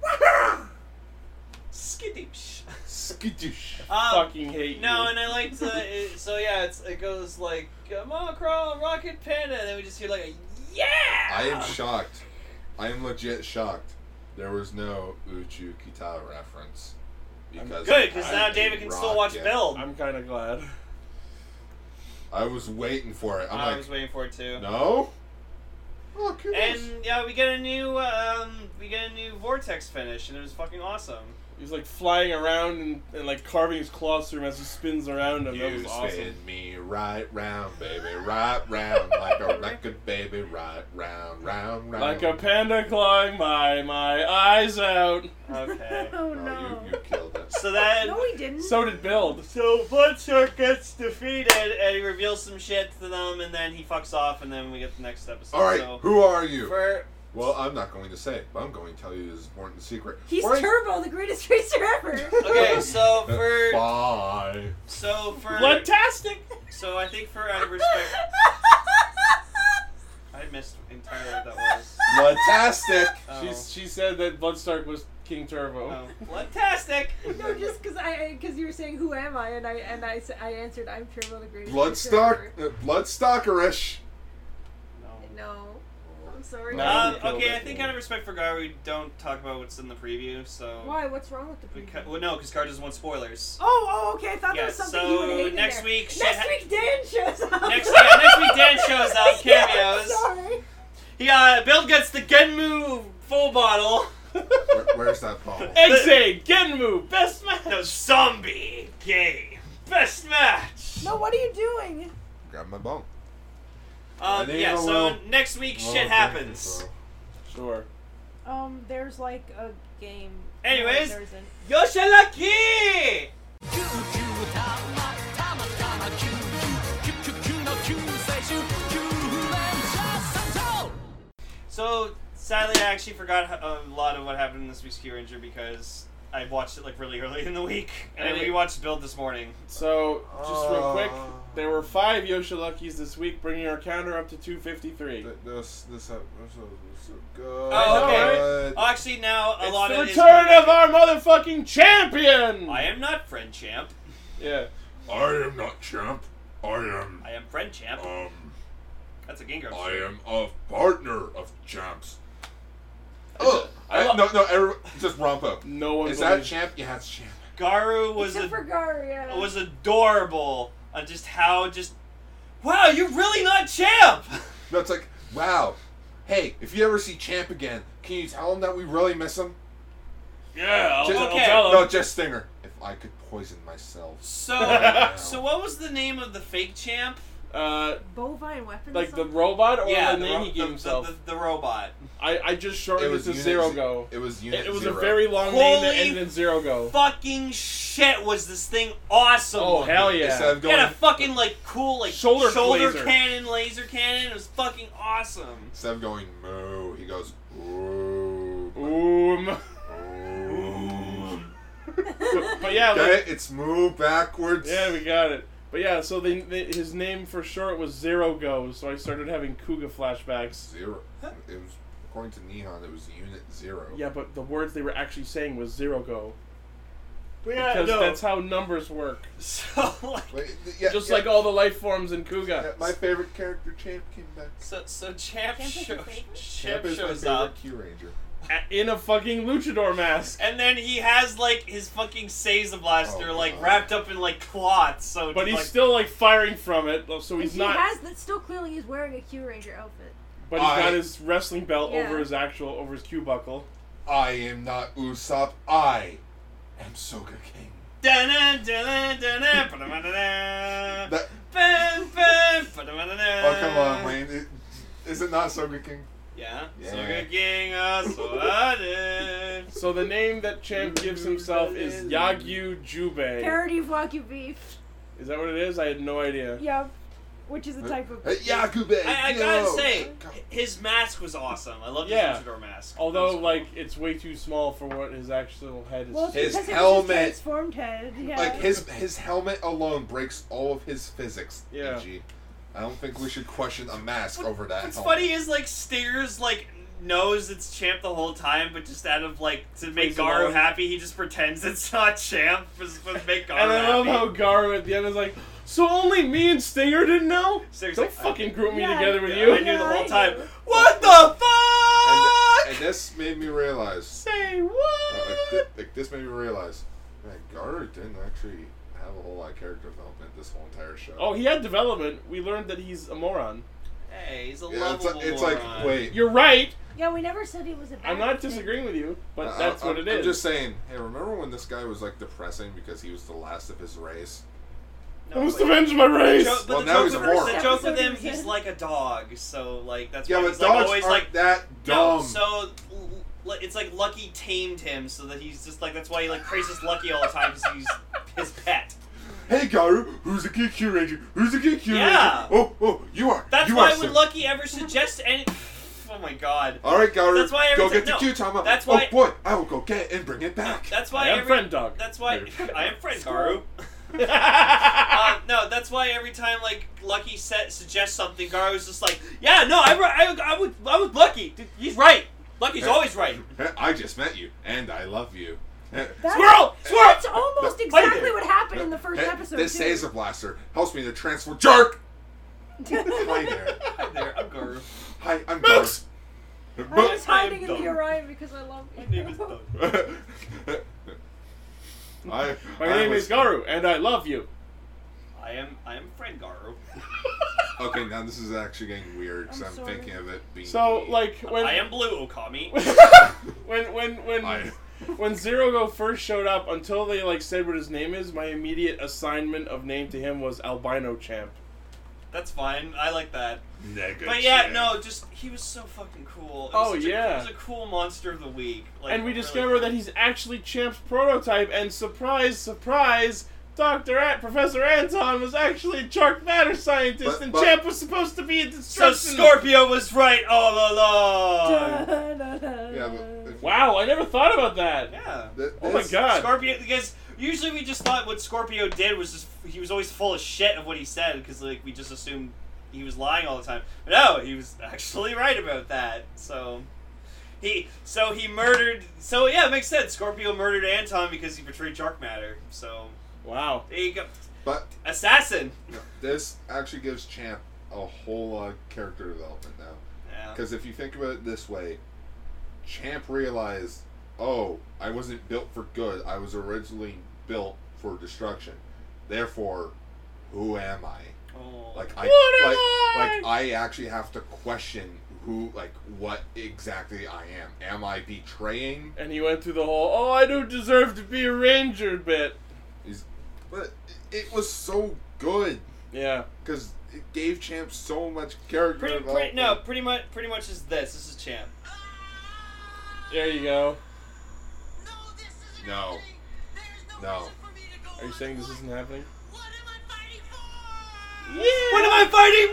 Skitoosh. Skitoosh. Um, Fucking hate no, you. and I liked the. It, so yeah, it's, it goes like uh, monochrome, Rocket Panda, and then we just hear like a yeah. I am shocked. I am legit shocked. There was no Uchu Kita reference. Because Good, because I now did David can still watch Rocket. Build. I'm kind of glad. I was waiting for it. I'm I like, was waiting for it too. no? Oh, cool. And yeah, we get a new um, we get a new Vortex finish, and it was fucking awesome. He's like flying around and, and like carving his claws through him as he spins around him. That You was awesome. spin me right round, baby, right round, like a record, baby, right round, round, round. Like a panda clawing my my eyes out. Okay. Oh Oh, no. you, you killed it. So then, No, he didn't. So did Build. so Bloodstark gets defeated, and he reveals some shit to them, and then he fucks off, and then we get the next episode. All right, So who are you? for Well, I'm not going to say it, but I'm going to tell you this important secret. He's Or- Turbo, the greatest racer ever. okay, so for Bye. so for Bloodtastic. so I think for out of respect, I missed entirely what that was. Bloodtastic. Oh. She's, she said that Bloodstark was King Turbo. Oh, Bloodtastic. No, just because I because you were saying who am I and I and I s- I answered I'm Turbo, the greatest Bloodstock. racer Uh, Bloodstalkerish. No. ever. No, I'm sorry. No. Um, you killed okay, it. I think out of respect for Gar, we don't talk about what's in the preview. So Why? What's wrong with the preview? Because, well, no, because Gar doesn't want spoilers. Oh, oh, okay. I thought Yeah, there was something so you would hate in next there. week, shit Next ha- week, Dan shows up. Next, yeah, next week Dan shows up, Yeah, cameos. sorry. He uh, Build gets the Genmu full bottle. Where, where's that ball? Exade, Genmu, best match. No, zombie game best match. No, what are you doing? Grab my bone. Um, I need yeah. a So little- next week, Well, shit happens. Sure. Um, there's like a game. Anyways. No, there isn't. Yoshalaki! So, sadly, I actually forgot a lot of what happened in this week's Q Ranger because I watched it like really early in the week, and I rewatched Build this morning. So, just real quick, Uh. there were five Yoshiluckys this week, bringing our counter up to two fifty-three. Th- This, this, this, this so good. Oh, okay. Good. Oh, actually, now a It's lot the of it is return coming of back. our motherfucking champion! I am not Friend Champ. Yeah. I am not champ. I am. I am Friend Champ. Um. That's a Gingo. I shirt. am a partner of champs. I Oh I lo- no no! Every, just Rompo. No one Is that believes- champ? Yeah, it's champ. Garu was Except a, for Gar, yeah. was adorable on just how just wow, you're really not Champ. No, it's like wow. Hey, if you ever see Champ again, can you tell him that we really miss him? Yeah, I'll, Just- I'll okay. tell him. No, just Stinger. If I could poison myself. So so what was the name of the fake Champ? Uh, Bovine weapons. like the something? robot or yeah, the name ro- he gave the, himself? The, the, the robot. I, I just shortened it, to Unit Zero Z- Go. It was unit It, it was zero. a very long name that Holy ended in Zero Go. Fucking shit! Was this thing awesome? Oh, looking. hell yeah. Instead of It going, had a fucking like cool like Shoulder shoulder laser. cannon, laser cannon. It was fucking awesome. instead of going moo, he goes ooh. Oom. Ooh. but, but yeah, like, Okay, it's moo backwards. yeah, we got it. But yeah, so they, they, his name for short was Zero Go, so I started having Kuga flashbacks. Zero. It was according to Nihon. It was unit zero. Yeah, but the words they were actually saying was Zero Go. But yeah, Because no. that's how numbers work. So like, Wait, yeah, Just yeah, like all the life forms in Kuga. yeah, my favorite character, Champ, came back. so so Champ Champ is show, your favorite? Champ is my shows favorite up. Q Ranger. A- In a fucking luchador mask. And then he has like his fucking Seiza blaster Oh, like God. wrapped up in like cloth. So But he's like, still like firing from it, so And he's he not. has that. Still clearly, he's wearing a Q Ranger outfit. But he's got I- his wrestling belt Yeah. over his actual, over his Q buckle. I am not Usopp. I am Soga King. Dun-dun, dun-dun, dun-dun, ba-da-ba-da-da. That, Bam, bam, ba-da-ba-da-da. oh come on, Wayne. It, is it not Soga King? Yeah. Yeah. Soga King Aswade. So the name that Champ gives himself is Yagyu Jubei. Parody of Wagyu beef. Is that what it is? I had no idea. Yep. Which is a type of. Hey, Yakube. I, I yo. gotta say, his mask was awesome. I love Yeah. his luchador mask. It Although, was like, it's way too small for what his actual head is. Well, it's His because it was helmet- his transformed head. Yeah. Like his his helmet alone breaks all of his physics. Yeah. E G. I don't think we should question a mask over that. What's helmet. funny is like Stinger's like knows it's Champ the whole time, but just out of like to make Plays Garu along. happy, he just pretends it's not Champ. Just to make Garu and I love happy. how Garu at the end is like, so only me and Stinger didn't know? Stinger's Don't like, fucking group me Yeah. together with Yeah, you. I knew the Yeah, whole I time. knew. What the And, fuck? and this made me realize. Say Uh, what? like, thi- like, this made me realize. Man, Garu didn't actually have a whole lot of character development this whole entire show. Oh, he had development. We learned that he's a moron. Hey, he's a yeah, it's, lovable like, it's moron. like wait. You're right. Yeah, we never said he was a bad I'm not thing. disagreeing with you, but I- that's I, what it I'm is. just saying. Hey, remember when this guy was like depressing because he was the last of his race? I must but- avenge my race. Jo- but Well, the now joke he's a with- moron. The joke with him, Episode he's he like a dog, so like that's Yeah, why but he's like dogs always aren't like that no. dumb. So l- l- it's like Lucky tamed him, so that he's just like that's why he like praises Lucky all the time because he's his pet. Hey Garu, who's the good Q Ranger? Who's the good Q Yeah. Ranger? Oh, oh, you are. That's you why are when so- Lucky ever suggests any. Oh my god. All right, Garu. That's why every go time- get the no, Q Tama. that's why- Oh boy, I will go get it and bring it back. That's I why am every. friend dog. That's why I am friend Garu. uh, uh, no, that's why every time like Lucky set, suggests something, Garu's just like, yeah, no, I, I, I would, I would Lucky. Dude, he's right. Lucky's always right. I just met you, and I love you. That's, Squirrel, squirrel. That's almost No, exactly wait. what happened in the first Hey, episode. this too. Seiza blaster helps me to transfer. Jerk. Hi there. Hi there, I'm Garu. Hi, I'm Mooks! I was Mooks. hiding in I am the dumb. Orion because I love you. My name is Doug. I, My I name was- is Garu, and I love you. I am, I am friend Garu. Okay, now this is actually getting weird because I'm I'm, sorry. thinking of it being. So, me. like, when I am Blue Okami. when when when I- when Zero Go first showed up, until they like said what his name is, my immediate assignment of name to him was Albino Champ. That's fine. I like that. Nega But yeah, champ. no, just he was so fucking cool. It was Oh, such a- yeah. he was a cool monster of the week. Like, And we really discover cool. that he's actually Champ's prototype, and surprise, surprise, Doctor At Professor Anton was actually a dark matter scientist, But- and but- Champ was supposed to be a So destruction. Scorpio was right all along. Yeah, but if, Wow, I never thought about that. Yeah. th- Oh my this- god. Scorpio, because usually we just thought what Scorpio did was just he was always full of shit of what he said because like we just assumed he was lying all the time. But no, he was actually right about that. So he so he murdered. So yeah, it makes sense. Scorpio murdered Anton because he betrayed dark matter. So Wow. there you go, But assassin. no, this actually gives Champ a whole lot of character development now. Yeah. Because if you think about it this way, Champ realized, oh, I wasn't built for good. I was originally built for destruction. Therefore, who am I? Oh. Like I, What am like, I? like I actually have to question who, like, what exactly I am. Am I betraying? And he went through the whole, oh, I don't deserve to be a ranger bit. Is, but it was so good Yeah. because it gave Champ so much character Pretty, development. pretty, no, pretty much, pretty much is this. This is Champ. There you go. No. No. Are you saying this isn't happening? What am I fighting?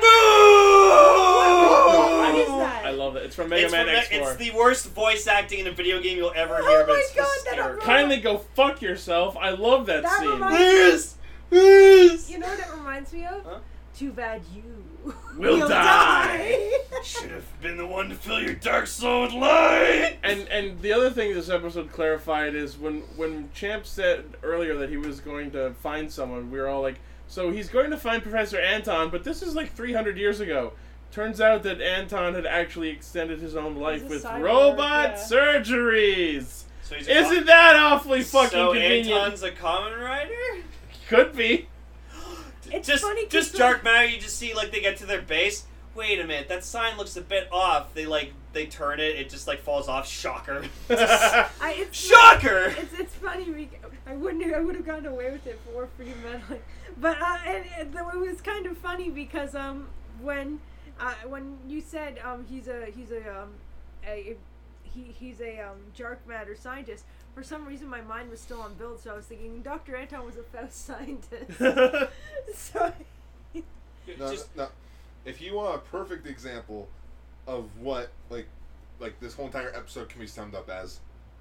Boo! What is that? I love it. It's from Mega It's, Man from- X four. it's the worst voice acting in a video game you'll ever Oh hear, but my it's God, that hysterical. Kindly go fuck yourself. I love that, That scene. reminds- Yes! Yes! You know what it reminds me of? Huh? Too bad you Will die. Should have been the one to fill your dark soul with light! And and the other thing this episode clarified is when when Champ said earlier that he was going to find someone, we were all like, so he's going to find Professor Anton, but this is like three hundred years ago. Turns out that Anton had actually extended his own life He's a with cyborg, robot yeah. surgeries. So he's a Isn't that awfully fucking so convenient? Anton's a common rider? Could be. It's just, funny 'cause just the- dark matter. You just see like they get to their base. Wait a minute, that sign looks a bit off. They like they turn it, it just like falls off. Shocker! I, it's Shocker! It's it's funny. We, I wouldn't. I would have gotten away with it for Free Metal, but uh, and, and the, it was kind of funny because um when uh, when you said um he's a he's a um a he he's a um dark matter scientist. For some reason, my mind was still on build, so I was thinking Doctor Anton was a Faust scientist. so No, Just- no. If you want a perfect example of what like like this whole entire episode can be summed up as,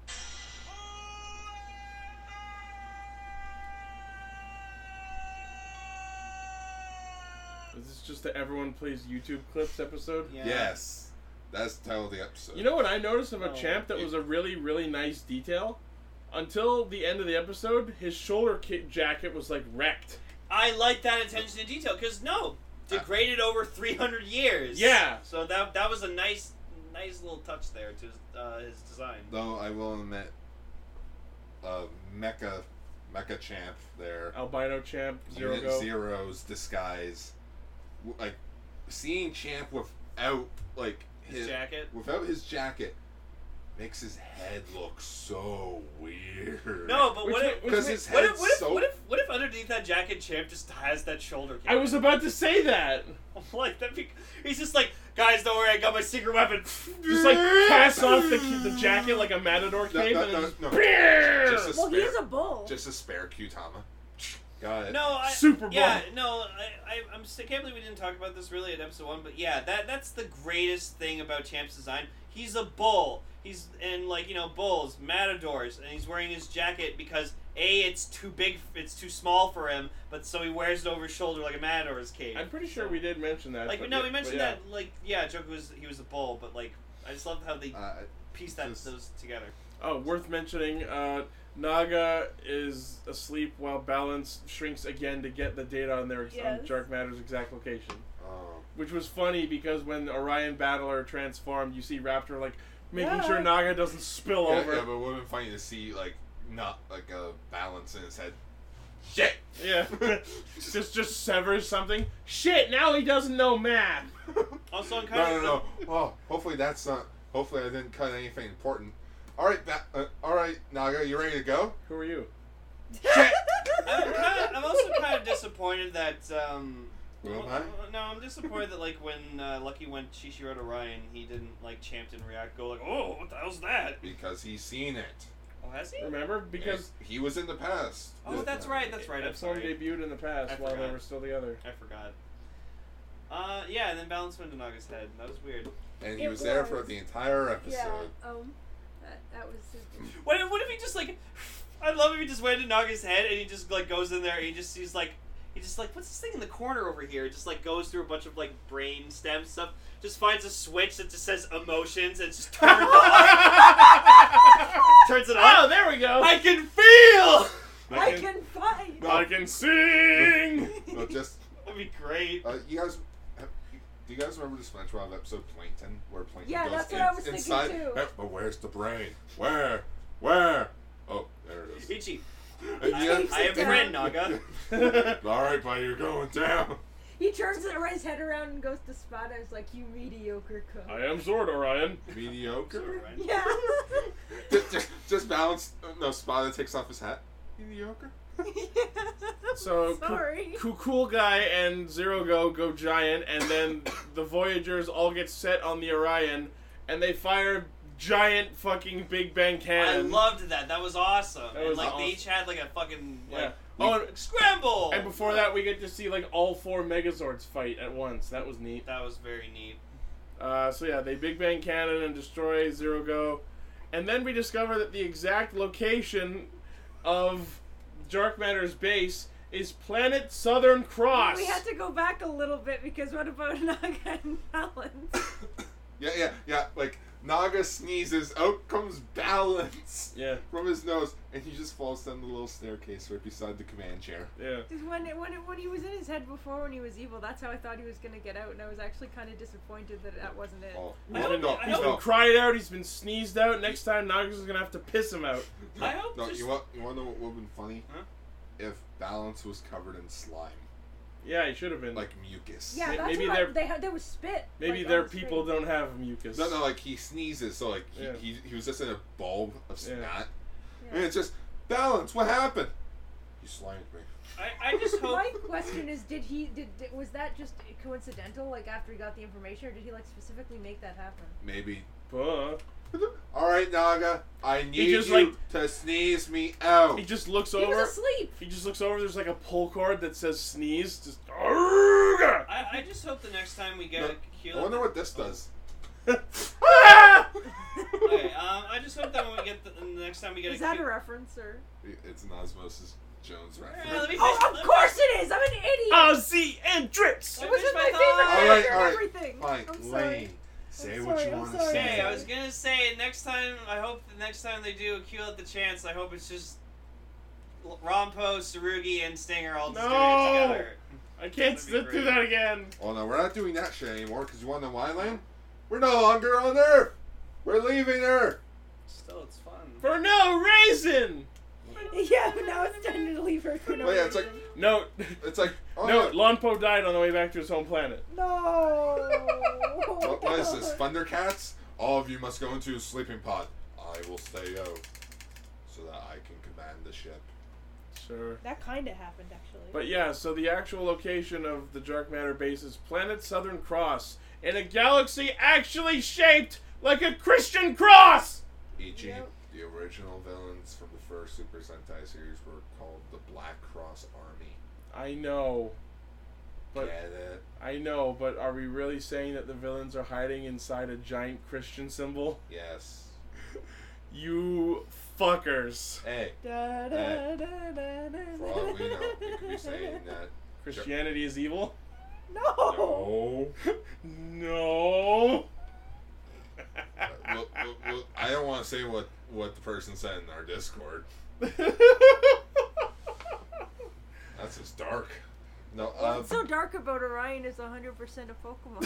Is this just the Everyone Plays YouTube Clips episode? Yeah. yes, that's the title of the episode. You know what I noticed about Oh. Champ that was a really, really nice detail? Until the end of the episode, his shoulder kit jacket was like wrecked. I like that attention to detail because no, degraded over three hundred years. Yeah. So that that was a nice, nice little touch there to his, uh, his design. Though I will admit, uh, Mecha, Mecha Champ there, Albino Champ, Zero Unit Go. Zero's disguise, w- like seeing Champ without like His jacket? without his jacket, makes his head look so weird. No, but Which what ma- if which because ma- his what head's if, what if so. what if what if underneath that jacket, Champ just has that shoulder? I was about to say that. like that. Be, he's just like, guys, don't worry, I got my secret weapon. Just like pass off the the jacket like a matador No, cape no, and then no, just, no. Brrrr! Just a well, spare, he's a bull. just a spare Qtama. Got it. No, I, Super Yeah, Bowl. no, I, I, I'm. I can't believe we didn't talk about this really in episode one, but yeah, that that's the greatest thing about Champ's design. He's a bull. He's and like you know bulls, matadors, and he's wearing his jacket because a it's too big, it's too small for him, but so he wears it over his shoulder like a matador's cape. I'm pretty sure So- we did mention that. Like but no, yeah, we mentioned but yeah. that. Like yeah, Joker was he was a bull, but like I just love how they Uh, piece that just- those together. Oh, worth mentioning, uh, Naga is asleep while Balance shrinks again to get the data on their Yes. on Dark Matter's exact location. oh. Which was funny because when Orion Battler transformed, you see Raptor like making Yeah. sure Naga doesn't spill Yeah, over. yeah, but it would have been funny to see like not like a balance in his head. Shit. Yeah. just just severs something. Shit, now he doesn't know math. Also, I'm kind No, of no, no. Oh, hopefully that's not. Hopefully I didn't cut anything important. All right, that. Uh, all right, Naga, you ready to go? Who are you? Shit. I'm, kind of, I'm also kind of disappointed that. Um, Who am well, I? No, I'm disappointed that like when uh, Lucky went Shishiroto Ryan, he didn't like Champ didn't react. Go like, oh, what the hell's that? Because he's seen it. Oh, has he? Remember? Because he was in the past. Oh, that's right. That's right. I'm that form sorry. debuted in the past I while they forgot. were still together. I forgot. Uh, yeah, and then Balance went to Naga's head. That was weird. And he It was, there for was. the entire episode. Yeah. Um. That, that was. Super. What if, what if he just like? I'd love if he just went to Naga's head and he just like goes in there and he just sees like he just like what's this thing in the corner over here? Just like goes through a bunch of like brain stem stuff. Just finds a switch that just says emotions and just turns it on. Turns it on. Oh, there we go. I can feel. I can fight. I can sing. No, just That'd be great. uh, you guys. Have, do you guys remember the SpongeBob episode Plankton, where Plankton Yeah, goes that's what in, I was thinking inside? too. Eh, but where's the brain? Where? Where? Oh, there it is. Ichi, And I, you takes I it have a down. friend, Naga. All right, buddy, you're going down. He turns his head around and goes to Spada. It's like, you mediocre cook. I am Zord Orion. Mediocre. Yeah. just, just, just balance. No, Spada takes off his hat. Mediocre. So Sorry. Cool, cool guy and Zero Go go giant, and then the Voyagers all get set on the Orion, and they fire giant fucking Big Bang I cannon. loved that. That was awesome. That and was like awesome. they each had like a fucking like Yeah. Oh, and, scramble. and before that, we get to see like all four Megazords fight at once. That was neat. That was very neat. Uh, so yeah, they Big Bang cannon and destroy Zero Go, and then we discover that the exact location of Dark Matter's base is Planet Southern Cross. We had to go back a little bit because what about Naga and Balance? Yeah, yeah, yeah. Like Naga sneezes, out comes Balance Yeah, from his nose, and he just falls down the little staircase right beside the command chair. yeah. Because when, it, when, it, when he was in his head before when he was evil, that's how I thought he was going to get out, and I was actually kind of disappointed that that wasn't it. Oh, I no, hope- no, I He's hope- been no, cried out. He's been sneezed out. Next time, Naga's gonna have to piss him out. no, I hope no. just- You want, you want to know what would have been funny? Huh? If Balance was covered in slime, Yeah, he should have been. like mucus. Yeah, May- that's maybe what they're- I, they had. There was spit. Maybe like, their on his people face. don't have mucus. No, no, like he sneezes, so like he, Yeah. he, he was just in a bulb of snot, Yeah. and it's just Balance. What happened? You slimed me. I, I just hope. My question is, did he did, did was that just coincidental? Like after he got the information, or did he like specifically make that happen? Maybe. Buh. All right, Naga. I need just, you like- to sneeze me out. He just looks He over. was asleep. He just looks over. There's like a pull cord that says sneeze. Just. Arrgh! I, I just hope the next time we get No, a I Keelan. wonder what this does. Okay, um, I just hope that when we get the, the next time we get Is a that a Keelan- reference or? It's an Osmosis Jones reference. Yeah, let me Oh, finish- of course it is. I'm an idiot. Ozzy and Dritz. it was finish my my favorite thought. character All right, and all right. everything. Fine, I'm sorry. Lane. Say I'm what sorry, you I'm want to sorry. say. Okay, I was gonna say next time. I hope the next time they do a Q at the chance, I hope it's just L- Rompo, Sarugi, and Stinger all just No! doing it together. I can't That'd be sit through great. that again. Oh no, we're not doing that shit anymore. Cause you want to know why, Lane? We're no longer on Earth. We're leaving Earth. Still, it's fun. For no reason. Yeah, but now it's time to leave her for no Oh, yeah, it's like- reason. No. It's like oh, No, yeah. Lonpo died on the way back to his home planet. No. What, what is this? Thundercats? All of you must go into a sleeping pod. I will stay out so that I can command the ship. Sure. That kind of happened, actually. But yeah, so the actual location of the Dark Matter base is Planet Southern Cross, in a galaxy actually shaped like a Christian cross! Ichi, Yep. the original villains from the first Super Sentai series were called the Black Cross Army. I know. But Get it? I know, but are we really saying that the villains are hiding inside a giant Christian symbol? Yes. You fuckers. Hey, Da, da, Hey. da, da, da, for all we know, you could be saying that. Christianity is evil? No. No. No. Uh, look, look, look, I don't want to say what, what the person said in our Discord. That's just dark. No, uh, What's so dark about Orion is one hundred percent a Pokemon.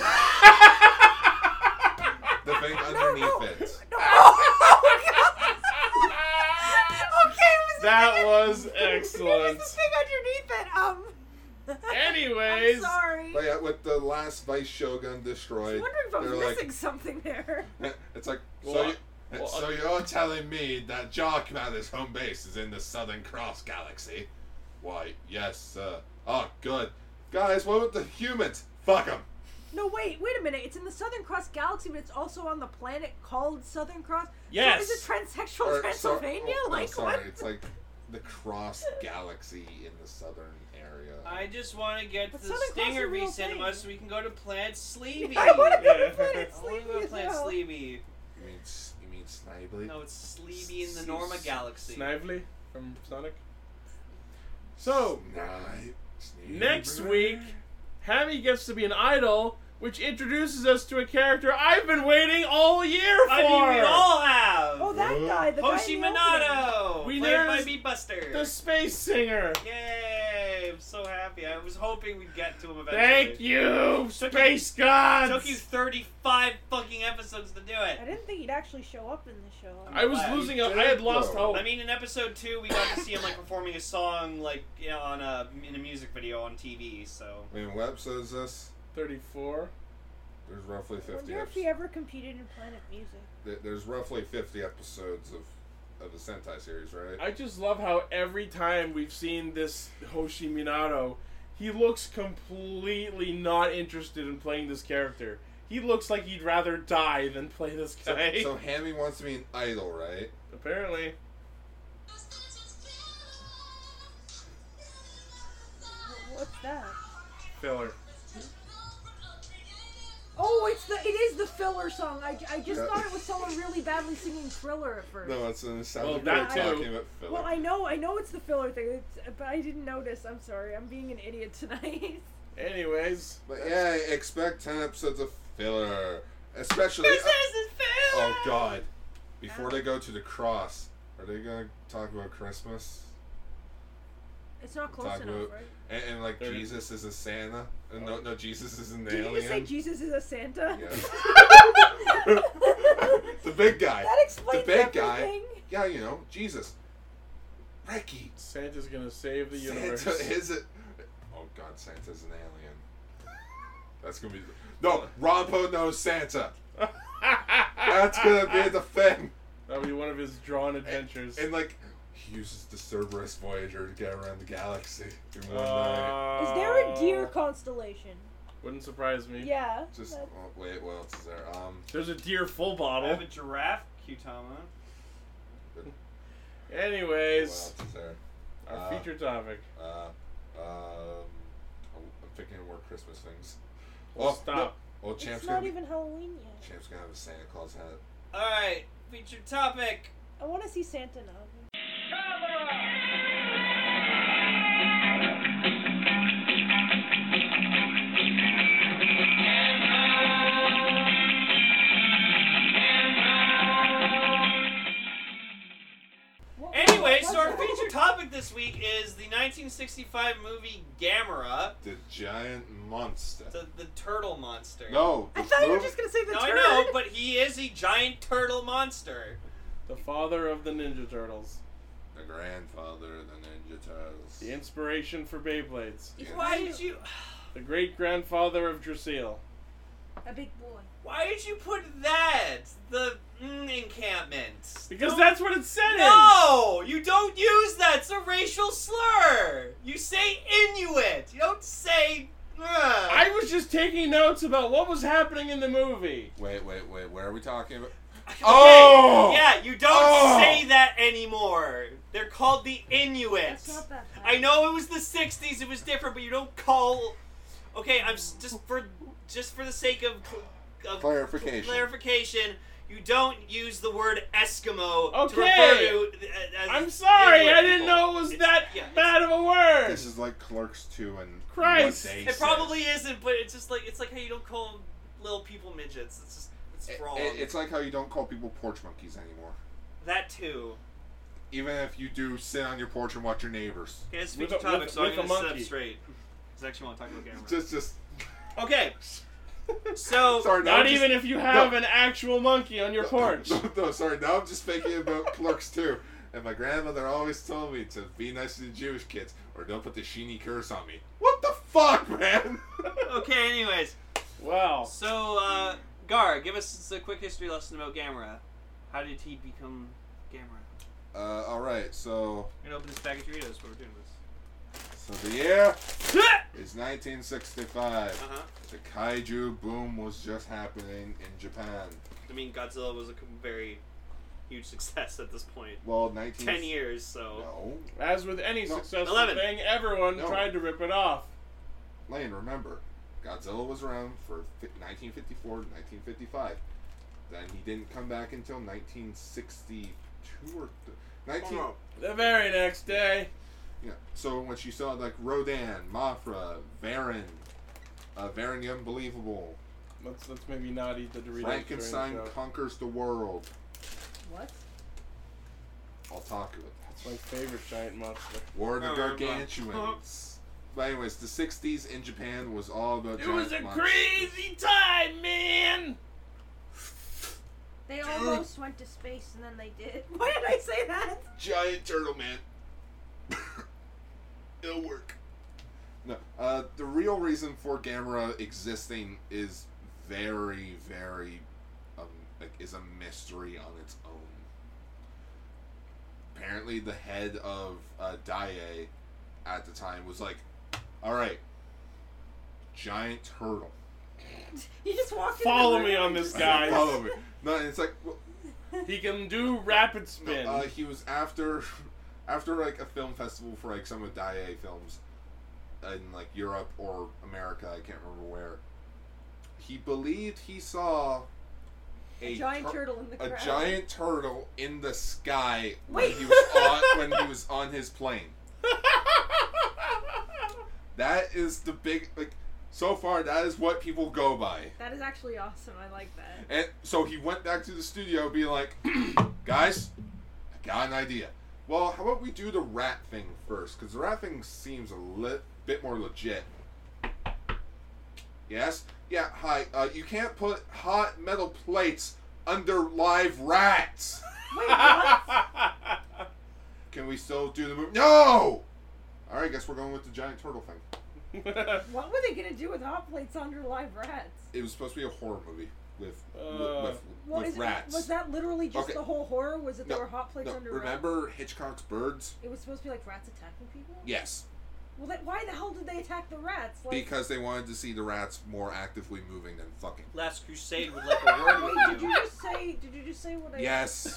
the thing underneath it. No. Oh, God. Okay, it was That the thing- was It excellent. was the thing underneath it. Um. Anyways. I'm sorry. But yeah, with the last Vice Shogun I was destroyed, wondering if I was they're like, missing something there. it's like, so, Well, you, well, so you're telling me that Jockmatter's home base is in the Southern Cross Galaxy? Why, yes, sir. Oh, good. Guys, what about the humans? Fuck them. No, wait, wait a minute. It's in the Southern Cross Galaxy, but it's also on the planet called Southern Cross. Yes. So is it transsexual Or- Transylvania? so- oh, like no, sorry, what? it's like the Cross Galaxy in the southern area. I just want to get But to the Southern Cross is Stinger a real cinema thing. so we can go to Planet Sleepy. I want to go Yeah. to Planet I want to Sleepy go to as Planet well. Sleepy. You mean s- you mean Snively? No, it's Sleepy in the S- Norma s- Galaxy. Snively from Sonic. So, Sni- Snively. next week, Hammy gets to be an idol, which introduces us to a character I've been waiting all year for. I mean, we all have. Oh, that guy. The Hoshi guy in the opening. Minato, We played by there's Beatbuster. The space singer. Yay! I'm so happy. I was hoping we'd get to him eventually. Thank you, space gods. Took you thirty-five fucking episodes to do it. I didn't think he'd actually show up in the show. I was Glad. losing. You I had did, lost though. hope. I mean, in episode two, we got to see him like performing a song, like you know, on a in a music video on T V. So I mean, what episode is this? Thirty-four. There's roughly I fifty. wonder if he Episodes. ever competed in Planet Music. There- There's roughly fifty episodes of of the Sentai series, right? I just love how every time we've seen this Hoshi Minato, he looks completely not interested in playing this character. He looks like he'd rather die than play this So, guy. so Hammy wants to be an idol, right? Apparently. What's that? Filler. Oh, it's the it is the filler song. I, I just Yeah. thought it was someone really badly singing Thriller at first. No, it's it sounds Well, like that we're too. talking about filler. Well, I know I know it's the filler thing, it's, but I didn't notice. I'm sorry. I'm being an idiot tonight. Anyways. But yeah, expect ten episodes of filler, especially. this is Phil. Oh God! Before they go to the cross, are they gonna talk about Christmas? It's not close Talk enough, about right? and, and like They're- Jesus is a Santa. Uh, no, no, Jesus is an Did you alien. just say Jesus is a Santa? Yeah. The big guy. That explains the big guy. everything. Yeah, you know, Jesus. Ricky. Santa's gonna save the universe. Santa is it? Oh God, Santa's an alien. That's gonna be no. Rompo knows Santa. That's gonna be the thing. That'll be one of his drawn adventures. And like, he uses the Cerberus Voyager to get around the galaxy in one night. Uh, Is there a deer constellation? Wouldn't surprise me. Yeah. Just that- oh, wait, what else is there? Um, There's a deer full I bottle. have a giraffe, Qtama. what Anyways, else is there? our Uh, feature topic. Uh, um, I'm thinking of more Christmas things. Well, oh, stop. No. Oh, It's Champ's not gonna be, even Halloween yet. Champ's gonna have a Santa Claus hat. All right, featured topic. I want to see Santa now. What- Anyway, what so our was that? featured topic this week is the nineteen sixty-five movie Gamera, The giant monster. the, the turtle monster. No, I the thought you were movie- just gonna say the No, turd. I know, but he is a giant turtle monster. The father of the Ninja Turtles. the grandfather of the Ninja Turtles. The inspiration for Beyblades. Yeah. Why did you? The great grandfather of Drasil. A big boy. Why did you put that? The mm, encampment. Because Don't- that's what it said. No, you don't use that. It's a racial slur. You say Inuit. You don't say. Ugh. I was just taking notes about what was happening in the movie. Wait, wait, wait. Where are we talking about? Okay, Oh! yeah, you don't Oh! say that anymore. They're called the Inuits. That's not that bad. I know it was the sixties, it was different, but you don't call. Okay, I'm s- just for just for the sake of, of Clarification. clarification, you don't use the word Eskimo to Okay. refer to. uh, As I'm sorry, Inuit I didn't people. know it was It's- that yeah, it's- bad of a word. This is like Clerks two and Christ. what they It said. probably isn't, but it's just like it's like how you don't call little people midgets. It's just it's It- wrong. it- it's like how you don't call people porch monkeys anymore. that too. Even if you do sit on your porch and watch your neighbors. Okay, it's With feature a- topic, with- so I'm with a gonna sit up monkey. straight. Because I actually want to talk about camera. Just, just. Okay, so Sorry, now Not I'm even just, if you have no. an actual monkey on your porch. No, no, sorry. Now I'm just thinking about Clerks two. And my grandmother always told me to be nice to the Jewish kids, or don't put the Sheeny curse on me. What the fuck, man? okay. Anyways, Wow. so uh, Gar, give us a quick history lesson about Gamera. How did he become Gamera? Uh, all right. So, We're gonna open this bag of Doritos. But we're doing this. so the year It's nineteen sixty-five. Uh-huh. The kaiju boom was just happening in Japan. I mean, Godzilla was a very huge success at this point. Well, nineteen... Ten years, so... No. As with any No. successful eleven. thing, everyone No. tried to rip it off. Lane, remember, Godzilla was around for nineteen fifty-four to nineteen fifty-five. Then he didn't come back until nineteen sixty-two or... Th- nineteen... Oh, The very next day. Yeah. So when she saw like Rodan, Mothra, Varan, uh, Varan the Unbelievable, Let's let's maybe not eat the Doritos. Frankenstein during the show. conquers the world. What? I'll talk to it. It's my favorite giant monster. War of the Oh, Gargantuans. But anyways, the sixties in Japan was all about It giant was a monsters. crazy time, man. They almost went to space and then they did. Why did I say that? Giant turtle man. It'll work. No, uh, the real reason for Gamera existing is very, very, um, like, is a mystery on its own. Apparently, the head of uh, Daiei at the time was like, "All right, giant turtle, You just walked in Follow the me room on and this just- guy. follow me." No, and it's like, well, He can do rapid no, spin. uh, he was after, after like a film festival for like some of Daiei films, in like Europe or America, I can't remember where. He believed he saw A a, giant tur- turtle in the a crowd. giant turtle in the sky Wait. when he was on when he was on his plane. That is the big like. So far, that is what people go by. That is actually awesome. I like that. And so he went back to the studio, being like, "Guys, I got an idea. Well, how about we do the rat thing first? Because the rat thing seems a li- bit more legit." Yes? Yeah, hi. Uh, you can't put hot metal plates under live rats. Wait, what? Can we still do the movie? No! Alright, guess we're going with the giant turtle thing. What were they gonna do with hot plates under live rats? It was supposed to be a horror movie with, Uh, with, Well, with is it, rats. was that literally just Okay. the whole horror? Was it No, there were hot plates no, under rats? remember Hitchcock's Birds? It was supposed to be like rats attacking people? Yes. Well, then why the hell did they attack the rats? Like, Because they wanted to see the rats more actively moving than fucking. Last Crusade would like a word Wait, with did you. you just say? Did you just say what I? Yes.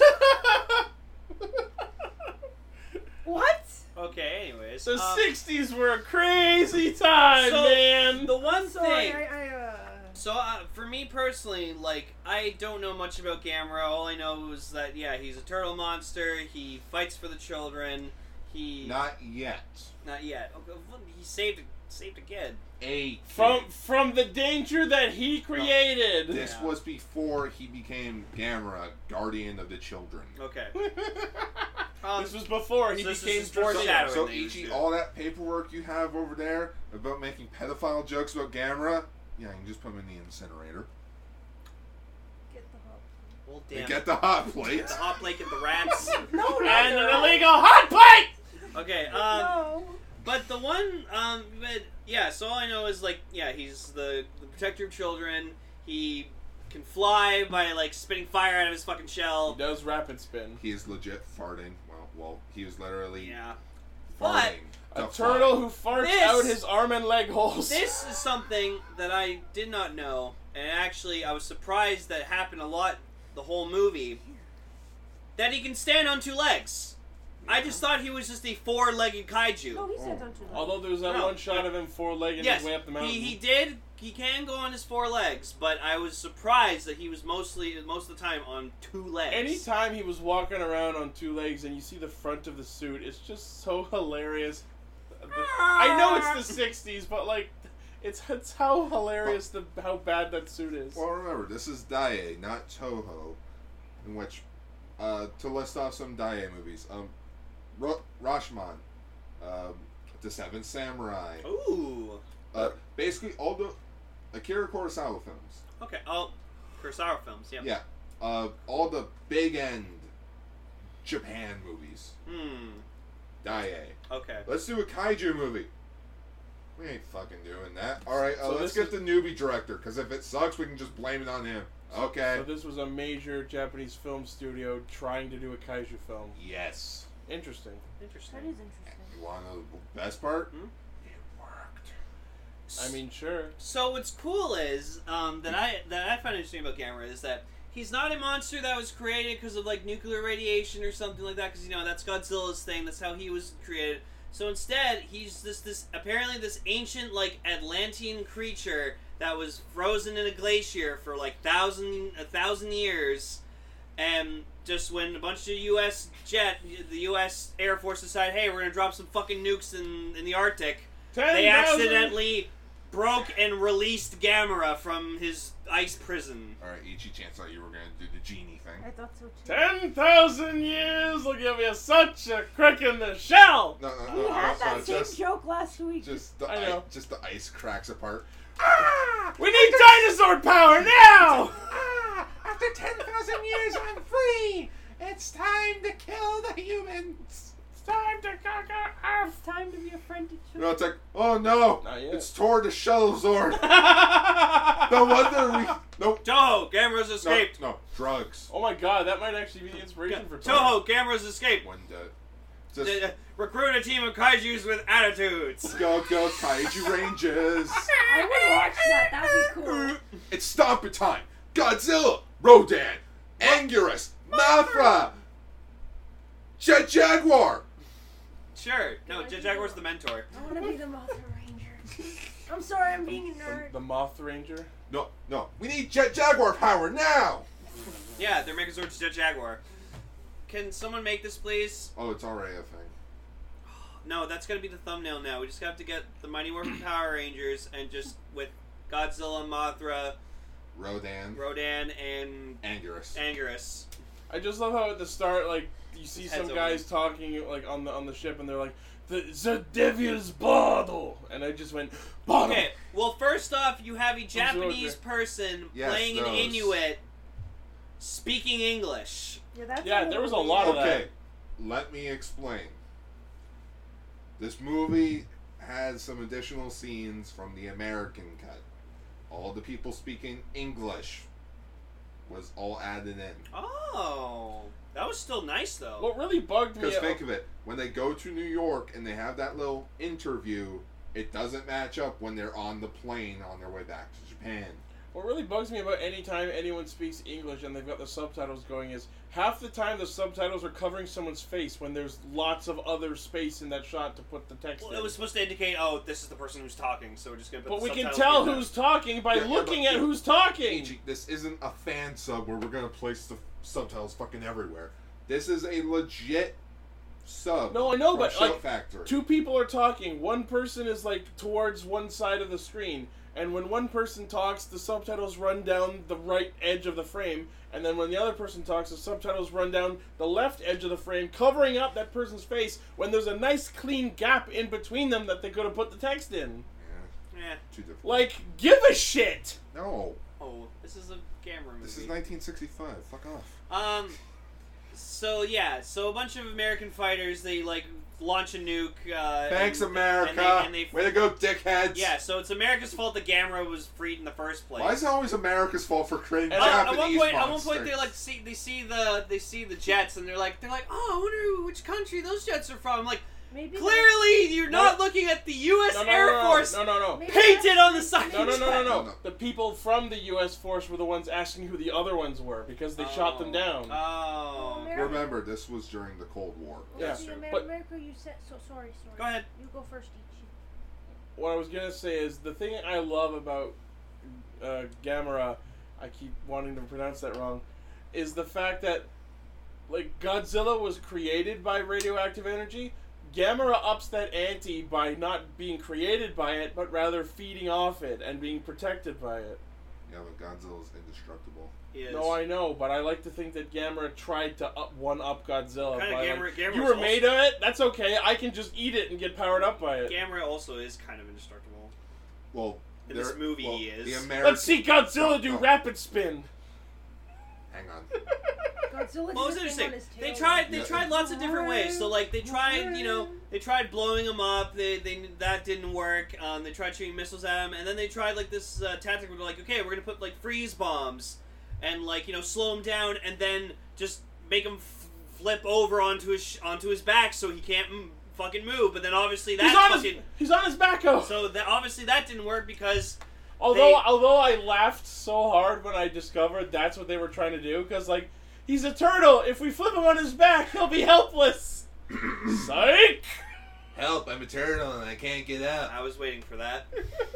What? Okay, anyways. The um, sixties were a crazy time, so, man. The one Sorry, thing... I, I uh. So, uh, for me personally, like, I don't know much about Gamera. All I know is that, yeah, he's a turtle monster. He fights for the children. He... Not yet. Not yet. Oh, well, he saved, saved a kid. A From kid. from the danger that he created. This Yeah. was before he became Gamera, Guardian of the Children. Okay. Um, This was before he so this is became his Fortune. foreshadowing. So, that you Ichi, do. all that paperwork you have over there about making pedophile jokes about Gamera, yeah, you can just put him in the incinerator. Get the hot. Well, And damn. get the hot plate. the hot plate and the rats. No, no, And an no. illegal hot plate! Okay, um... No. But the one, um, but yeah, so all I know is, like, yeah, he's the, the protector of children. He can fly by, like, spitting fire out of his fucking He shell. does rapid spin. He is legit farting. Well, well, he was literally Yeah. But farting. A to turtle fly. who farts This- out his arm and leg holes. this is something that I did not know, and actually I was surprised that it happened a lot the whole movie, that he can stand on two legs. I just thought he was just a four-legged kaiju. No, he said don't do that. Although there was that No. one shot of him four-legged Yes, his way up the mountain. he, he did. He can go on his four legs, but I was surprised that he was mostly most of the time on two legs. Anytime he was walking around on two legs and you see the front of the suit, it's just so hilarious. The- I know it's the sixties, but like, it's it's how hilarious the how bad that suit is. Well, remember, this is Daiei, not Toho, in which, uh, to list off some Daiei movies, um, Ro- Rashomon, um, The Seventh Samurai, Ooh. uh, basically all the Akira Kurosawa films. Okay. Oh, Kurosawa films. Yep. Yeah, uh, all the big end Japan movies. Hmm. Daiei. Okay. Let's do a kaiju movie. We ain't fucking doing that. Alright, uh, So let's this get the newbie director, because if it sucks, we can just blame it on him. Okay. So this was a major Japanese film studio trying to do a kaiju film. Yes. Interesting. Interesting. That is interesting. You want to know the best part? Hmm? It worked. I mean, sure. So what's cool is um, that I that I find interesting about Gamera is that he's not a monster that was created because of like nuclear radiation or something like that. Because you know that's Godzilla's thing. That's how he was created. So instead, he's this this apparently this ancient like Atlantean creature that was frozen in a glacier for like thousand a thousand years, and just when a bunch of U S jet, the U S Air Force decided, hey, we're gonna drop some fucking nukes in in the Arctic, ten they thousand accidentally broke and released Gamera from his ice prison. All right, Ichi-chan thought you were gonna do the genie I thing. thought so too. Ten thousand years will give you such a crick in the shell! No, no, no, You no, had no, that same just, joke last week. just the I know. ice, just the ice cracks apart. Ah! We need dinosaur power now! Ah! After ten thousand years, I'm free. It's time to kill the humans. It's time to conquer Earth! It's time to be a friend to You children. know, it's like, oh no, Not yet. it's Tor the Shuttle Zord. No wonder we. Nope. Toho, Gamera's No, escaped. no, drugs. Oh my god, that might actually be the inspiration for Toho, Gamera's escaped. One dead. Just D- uh, recruit a team of kaijus with attitudes. go, go, Kaiju Rangers. I would watch that. That'd be cool. It's stomping time. Godzilla, Rodan, Anguirus, Mothra, Jet Jaguar. Sure. No, Jet Jaguar's the mentor. I want to be the Mothra Ranger. I'm sorry, I'm being a nerd. The, the Moth Ranger? No, no, we need Jet Jaguar power now. Yeah, they're Megazord's Jet Jaguar. Can someone make this, please? Oh, it's already a thing. No, that's gonna be the thumbnail now. We just have to get the Mighty Morphin Power Rangers and just with Godzilla, Mothra, Rodan, Rodan, and Anguirus. Anguirus. I just love how at the start, like, you see Heads some over. guys talking, like, on the on the ship, and they're like, the, the devil's bottle! And I just went, bottle! Okay, well, first off, you have a sorry, Japanese sir. person Yes, playing an those. Inuit speaking English. Yeah, that's Yeah, there was a lot of that. Okay, let me explain. This movie has some additional scenes from the American cut. All the people speaking English was all added in. Oh, that was still nice, though. What really bugged me... Because think of it, when they go to New York and they have that little interview, it doesn't match up when they're on the plane on their way back to Japan. What really bugs me about any time anyone speaks English and they've got the subtitles going is half the time the subtitles are covering someone's face when there's lots of other space in that shot to put the text Well, in. it was supposed to indicate, oh, this is the person who's talking, so we're just gonna put But the we can subtitles tell in there. who's talking by Yeah, yeah, looking but- at who's talking. Ichi, this isn't a fan sub where we're gonna place the subtitles fucking everywhere. This is a legit sub. No, I know, from but, Shout like, Factory. Two people are talking. One person is like towards one side of the screen. And when one person talks, the subtitles run down the right edge of the frame. And then when the other person talks, the subtitles run down the left edge of the frame, covering up that person's face when there's a nice clean gap in between them that they could have put the text in. Yeah, Eh. too different. Like, give a shit! No, Oh, this is a camera movie. this is nineteen sixty-five. Fuck off. Um, so yeah, so a bunch of American fighters, they like launch a nuke. Uh, Thanks, and, America. And they, and they, Way to go, dickheads. Yeah, so it's America's fault that Gamera was freed in the first place. Why is it always America's fault for creating And Uh, Japanese at one point, at one monsters? point, they like see they see the they see the jets, and they're like they're like, oh, I wonder which country those jets are from. I'm like, Maybe clearly you're No. not looking at the U S No, no, Air no, no, Force no, no, no. Maybe painted that's on the the side. No, no, no, no, No, no. no. The people from the U S force were the ones asking who the other ones were because they shot them down. Oh. America. Remember, this was during the Cold War. Yeah, Let's see, Amer- but- America, you said so. Sorry, sorry. Go ahead. You go first, Ichi. What I was gonna say is the thing I love about uh, Gamera, I keep wanting to pronounce that wrong, is the fact that like Godzilla was created by radioactive energy. Gamera ups that ante by not being created by it, but rather feeding off it and being protected by it. Yeah, but Godzilla's indestructible. Is. No, I know, but I like to think that Gamera tried to up one up Godzilla. Kinda by, Gamera- like, Gamera's you were also- made of it. That's okay. I can just eat it and get powered up by it. Gamera also is kind of indestructible. Well, In this there- movie, well, he is. The American. Let's see Godzilla do No, no. rapid spin. Hang on. Godzilla Well, it was did a thing interesting. on his They tail. tried. They Yeah. tried lots of different ways. So like they tried, you know, they tried blowing him up. They, they that didn't work. Um, they tried shooting missiles at him, and then they tried like this uh, tactic where they're like, okay, we're gonna put like freeze bombs, and like you know slow him down, and then just make him f- flip over onto his sh- onto his back so he can't mm, fucking move. But then obviously He's that on fucking his, he's on his back, oh. so that obviously that didn't work because Although, they- although I laughed so hard when I discovered that's what they were trying to do, because, like, he's a turtle. If we flip him on his back, he'll be helpless. Psych! Help! I'm a turtle and I can't get out. I was waiting for that.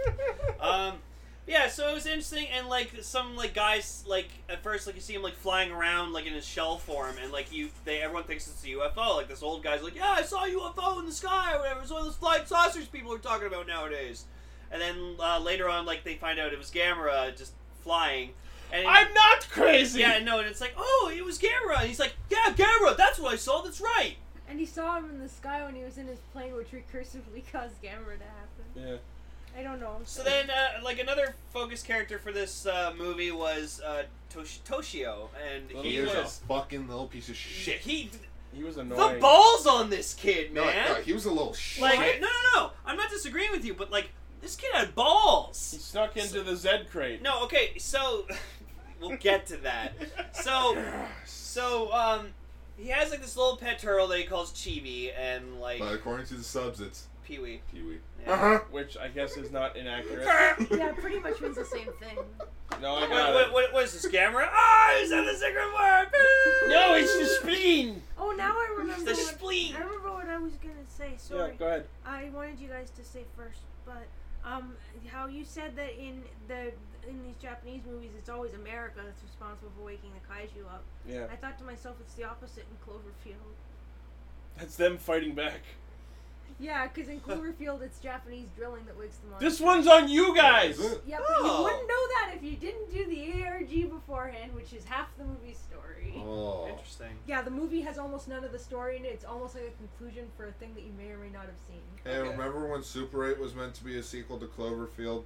um, yeah, so it was interesting, and like some like guys like at first like you see him like flying around like in his shell form, and like you they everyone thinks it's a U F O. Like this old guy's like, yeah, I saw a U F O in the sky or whatever. It's one of those flying saucers people are talking about nowadays. And then uh, later on, like they find out it was Gamera just flying. And I'm not crazy! yeah, no, and it's like, oh, it was Gamera. And he's like, yeah, Gamera, that's what I saw. That's right. And he saw him in the sky when he was in his plane, which recursively caused Gamera to happen. Yeah. I don't know. So then, uh, like another focus character for this uh, movie was uh, Tosh- Toshio, and Little he He was was a fucking little piece of shit. he He was the annoying. balls on this kid, No, man. no, he was a little shit. like, no, no, no, I'm not disagreeing with you, but like this kid had balls. He snuck into the Zed crate. No, okay, so we'll get to that. So, so um, he has like this little pet turtle that he calls Chibi, and like But according to the subs, it's Pee Wee. Pee-wee. Yeah. Uh-huh. Which I guess is not inaccurate. Yeah, pretty much means the same thing. No, I What, got what, it. what, what is this, Gamera? Ah, oh, is that the secret word? No, it's the spleen! Oh, now I remember. The what, spleen. I remember what I was gonna say. Sorry. Yeah, go ahead. I wanted you guys to say first, but um, how you said that in the in these Japanese movies, it's always America that's responsible for waking the kaiju up. Yeah. I thought to myself, it's the opposite in Cloverfield. That's them fighting back. Yeah, because in Cloverfield, it's Japanese drilling that wakes them up. This one's on you guys! Is it? Yeah, but Oh. you wouldn't know that if you didn't do the A R G beforehand, which is half the movie's story. Oh. Interesting. Yeah, the movie has almost none of the story in it. It's almost like a conclusion for a thing that you may or may not have seen. Hey, Okay. remember when Super eight was meant to be a sequel to Cloverfield?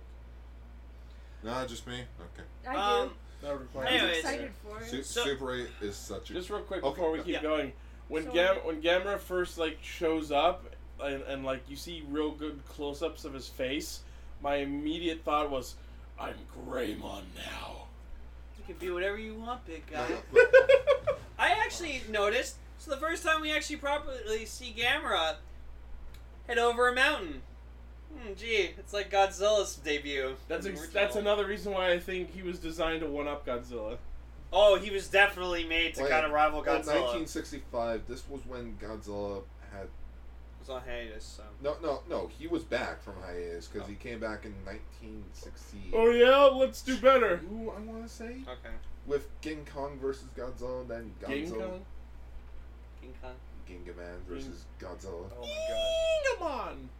Nah, just me? Okay. I do. Um, That would require- I was anyways. excited for it. Su- So- Super eight is such a... Just real quick Okay, before we go- keep yeah. going, when So- Gam when Gamera first like shows up and, and like you see real good close-ups of his face, my immediate thought was, I'm Greymon now. You can be whatever you want, big guy. No, but- I actually noticed. So the first time we actually properly see Gamera head over a mountain. Hmm, gee, it's like Godzilla's debut. That's The ex- original. that's another reason why I think he was designed to one up Godzilla. Oh, he was definitely made to Wait, kind of rival in Godzilla. nineteen sixty-five, this was when Godzilla had... It was on hiatus, so. No, no, no, he was back from hiatus because he came back in nineteen sixty. Oh yeah, let's do better. Who I want to say? Okay. With King Kong versus Godzilla, then Godzilla. King Kong? King Kong. Gingaman versus Godzilla. Oh my god. Come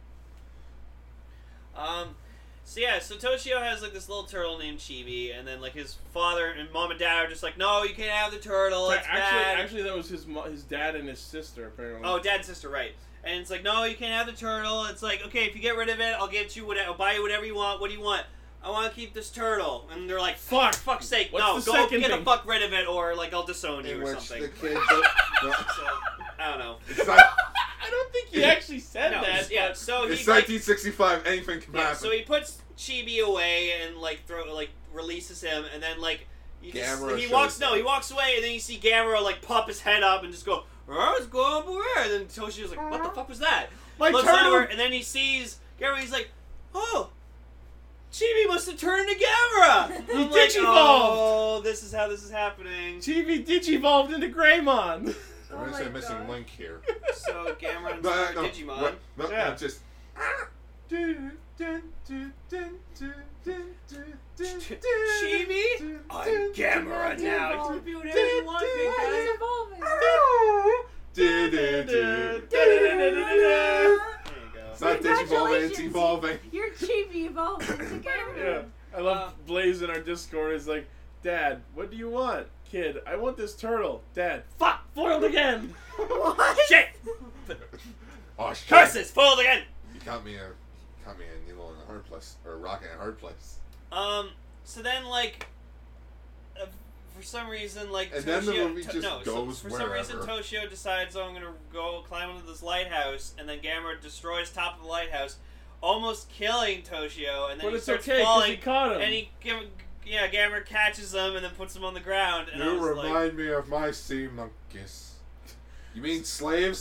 Um, so yeah, so Toshio has like this little turtle named Chibi, and then like his father and mom and dad are just like, no, you can't have the turtle, on. it's Actually, bad. actually, that was his mo- his dad and his sister apparently. Oh, dad and sister, right. And it's like, no, you can't have the turtle. It's like, okay, if you get rid of it, I'll get you whatever, I'll buy you whatever you want. What do you want? I want to keep this turtle. And they're like, fuck, fuck's sake, What's no, the go second get the thing? fuck rid of it, or like I'll disown you In or which something. the kid... no, So, I don't know. it's, not, I don't think he actually said No, that. yeah, but- so it's he like, nineteen sixty-five, anything can yeah, happen. so he puts Chibi away and like throw like releases him, and then like you just, Gamera he shows walks no up. he walks away, and then you see Gamera like pop his head up and just go, oh, what's going on over here? And then Toshio's like, what the fuck was that? My Looks turtle- over, and then he sees Gamera. He's like, oh, Chibi must have turned to Gamera. And He I'm like, digivolved. oh, this is how this is happening. Chibi digivolved into Greymon. I'm Oh going to my say missing God. link here. So Gamera and No, no, no, Digimon. what- no, Yeah. no, just... Chibi? I'm Gamera now. You can be whatever you want, big Yeah, guy. he's evolving. Do, do, do. There you go. It's not digivolving, it's Congratulations. evolving. Your Chibi evolved into Gamera. Yeah, I love Uh, Blaze in our Discord. Is like, Dad, what do you want? Kid, I want this turtle. Dad, fuck, foiled again. What? Shit! Oh, shit. Curses! Foiled again! You caught me a, you caught me a needle in a hard place, or a rock in a hard place. Um, so then, like, uh, for some reason, like, And Toshio, then the movie to- just no, goes so for some reason, wherever. Toshio decides, oh, I'm gonna go climb into this lighthouse, and then Gamera destroys top of the lighthouse, almost killing Toshio, and then But he it's starts okay, 'cause falling, he caught him. and he, Gam- yeah, Gamera catches him, and then puts him on the ground, and I You was like, remind me of my sea monkeys. You mean slaves?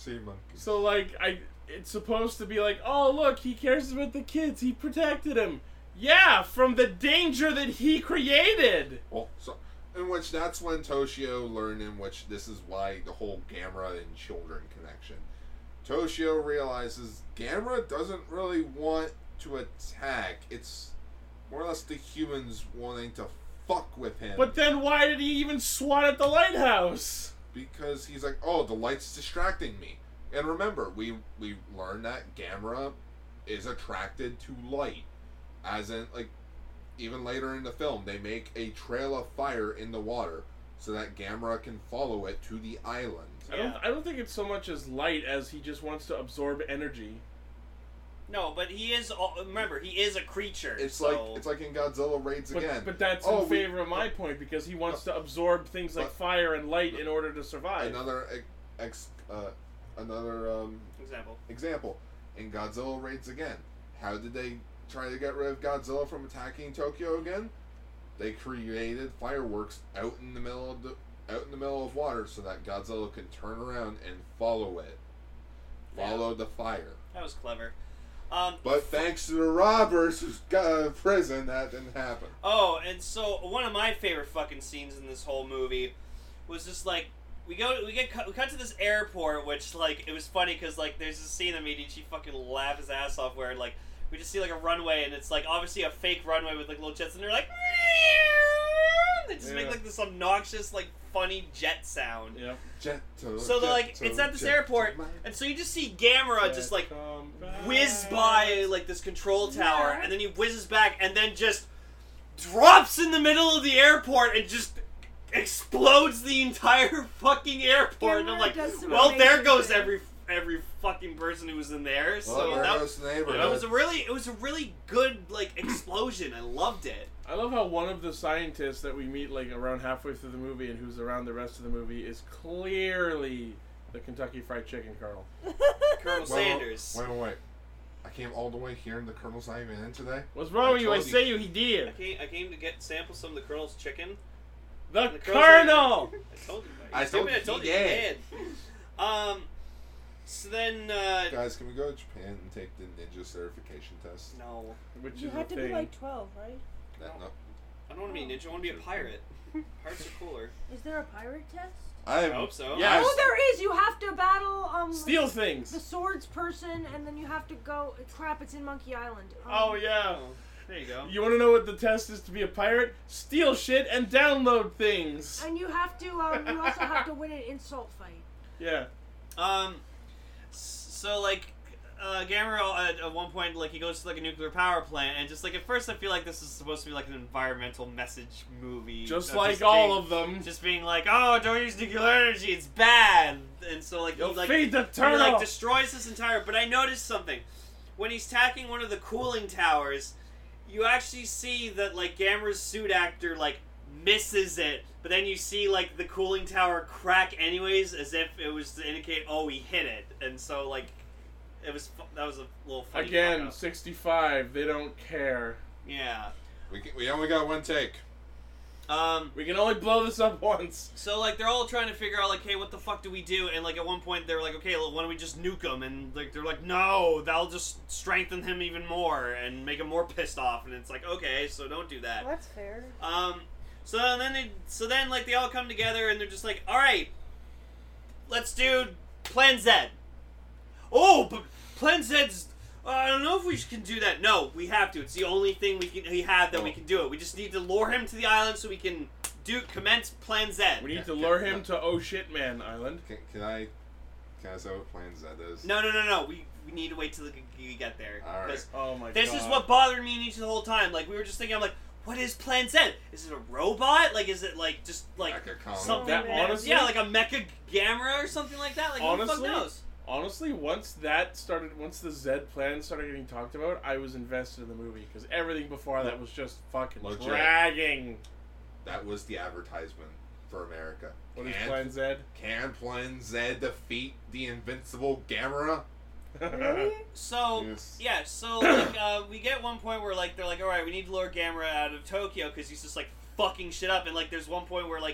sea monkeys. So like I, it's supposed to be like, oh look, he cares about the kids. He protected him. Yeah, from the danger that he created. Well, so in which that's when Toshio learned in which this is why the whole Gamera and children connection. Toshio realizes Gamera doesn't really want to attack. It's more or less the humans wanting to fuck with him. But then why did he even swat at the lighthouse? Because he's like, oh, the light's distracting me. And remember, we we learned that Gamera is attracted to light. As in, like, even later in the film, they make a trail of fire in the water so that Gamera can follow it to the island. I don't. I don't think it's so much as light as he just wants to absorb energy. No, but he is. Remember, he is a creature. It's so. like it's like in Godzilla Raids But, Again. but that's Oh, in we- favor of my point because he wants to absorb things like but- fire and light in order to survive. Another ex, ex uh, another um, Example. example in Godzilla Raids Again. How did they try to get rid of Godzilla from attacking Tokyo again? They created fireworks out in the middle of the out in the middle of water so that Godzilla could turn around and follow it. Follow the fire. That was clever. Um, But thanks to the robbers who got out of prison, that didn't happen. Oh, and so one of my favorite fucking scenes in this whole movie was just like we go, we get, cut, we cut to this airport, which like it was funny because like there's a scene that made Ichi fucking laugh his ass off where like we just see like a runway and it's like obviously a fake runway with like little jets and they're like they just make Yeah. like this obnoxious like funny jet sound. Yeah. Jetto, So they're like jetto, it's at this jetto, airport man. and so you just see Gamera just like Come back. whiz by like this control tower Yeah. and then he whizzes back and then just drops in the middle of the airport and just explodes the entire fucking airport. And I'm Gamera like, does some well, there amazing goes things. every every fucking person who was in there. Well, So there that, goes the neighborhood. that was a really it was a really good like explosion. I loved it. I love how one of the scientists that we meet like around halfway through the movie and who's around the rest of the movie is clearly the Kentucky Fried Chicken Colonel. Colonel Wait, Sanders. Wait, wait, wait. I came all the way here and the Colonel's not even in today? What's wrong with you? I told you. say you he I did. came, I came to get sample some of the Colonel's chicken. The, The Colonel's Colonel. I told you. I You told me, I you told he you. he did. did. Um. So then, uh, Guys, can we go to Japan and take the ninja certification test? no. Which You is had the to thing. be like twelve, right? That, no. I don't want to be a ninja. I want to be a pirate. Pirates are cooler. Is there a pirate test? I I hope so. Yeah. Oh, there is. You have to battle um Steal the things. swords person, and then you have to go. Crap! It's in Monkey Island. Um, Oh yeah. Oh, there you go. You want to know what the test is to be a pirate? Steal shit and download things. And you have to. Um, you also have to win an insult fight. Yeah. Um. s- So like, uh, Gamera at, at one point like he goes to like a nuclear power plant and just like at first I feel like this is supposed to be like an environmental message movie. Just of like all being- of them. Just being like, oh, don't use nuclear energy, it's bad. And so like You'll he like feed the he turtle. like destroys this entire. But I noticed something when he's attacking one of the cooling towers. You actually see that like Gamera's suit actor like misses it, but then you see like the cooling tower crack anyways, as if it was to indicate, oh, he hit it, and so like it was fu- that was a little funny. Again, fuck up. sixty-five. They don't care. Yeah. We, can, we only got one take. Um. We can only blow this up once. So like they're all trying to figure out like, hey, what the fuck do we do? And like at one point they're like, okay, well, why don't we just nuke him? And like they're like, no, that'll just strengthen him even more and make him more pissed off. And it's like, okay, so don't do that. That's fair. Um, so then they, so then like they all come together and they're just like, all right, let's do Plan Z. Oh, but Plan Z's. Uh, I don't know if we can do that. No, we have to. It's the only thing we can we have that we can do it. We just need to lure him to the island so we can do commence Plan Z. We need to Yeah, lure yeah, him yeah. to Oh Shit Man Island. Can, can I can I say what Plan Z is? No, no, no, no. We we need to wait till we get there. All right. 'Cause Oh my This god. is what bothered me and each the whole time. Like we were just thinking, I'm like, what is Plan Z? Is it a robot? Like, is it like just like Mecha something? That honestly- yeah, like a mecha Gamera or something like that. Like who the fuck Honestly, knows? Honestly, once that started, once the Z plan started getting talked about, I was invested in the movie because everything before that was just fucking Legit. dragging. That was the advertisement for America. What is Can- Plan Z? Can Plan Z defeat the invincible Gamera? Really? So Yes. yeah, so like uh, we get one point where like they're like, all right, we need to lure Gamera out of Tokyo because he's just like fucking shit up, and like there's one point where like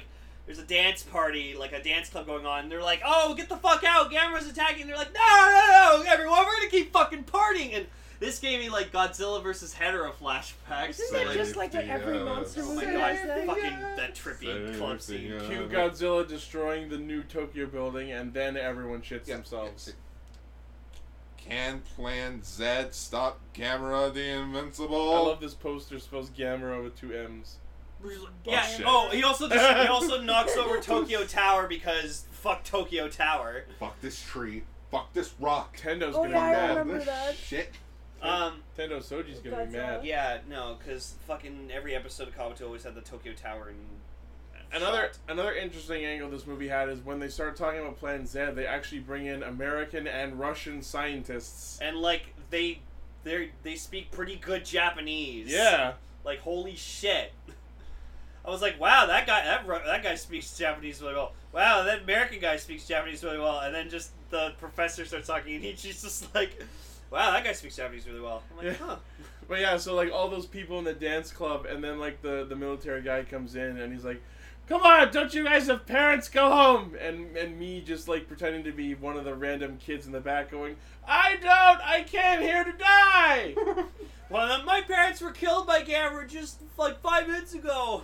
there's a dance party, like a dance club going on, and they're like, oh, get the fuck out, Gamera's attacking, and they're like, no, no, no, everyone, we're gonna keep fucking partying, and this gave me, like, Godzilla versus Hedorah flashbacks. Isn't that like, just like what every Yeah. monster oh movie my god, is? Like? fucking that trippy club scene. Yeah. Cue Godzilla destroying the new Tokyo building, and then everyone shits Yeah. themselves. Can Plan Z stop Gamera the Invincible? I love this poster spells Gamera with two M's. Yeah. shit. Oh, he also he also knocks over Tokyo Tower because fuck Tokyo Tower. Fuck this tree. Fuck this rock. Tendo's Oh, gonna yeah, I be mad. remember this that. shit. Um. Tendo Soji's gonna be Godzilla. mad. Yeah. No, because fucking every episode of Kabuto always had the Tokyo Tower and. Another shot. another interesting angle this movie had is when they start talking about Plan Z, they actually bring in American and Russian scientists. And like they, they they speak pretty good Japanese. Yeah. Like holy shit. I was like, wow, that guy that Ru- that guy speaks Japanese really well. Wow, that American guy speaks Japanese really well. And then just the professor starts talking, and he's just like, wow, that guy speaks Japanese really well. I'm like, Yeah. huh. But yeah, so like all those people in the dance club, and then like the, the military guy comes in and he's like, come on, don't you guys have parents? Go home! And and me just like pretending to be one of the random kids in the back going, I don't! I came here to die! Well, then my parents were killed by Gamera just like five minutes ago.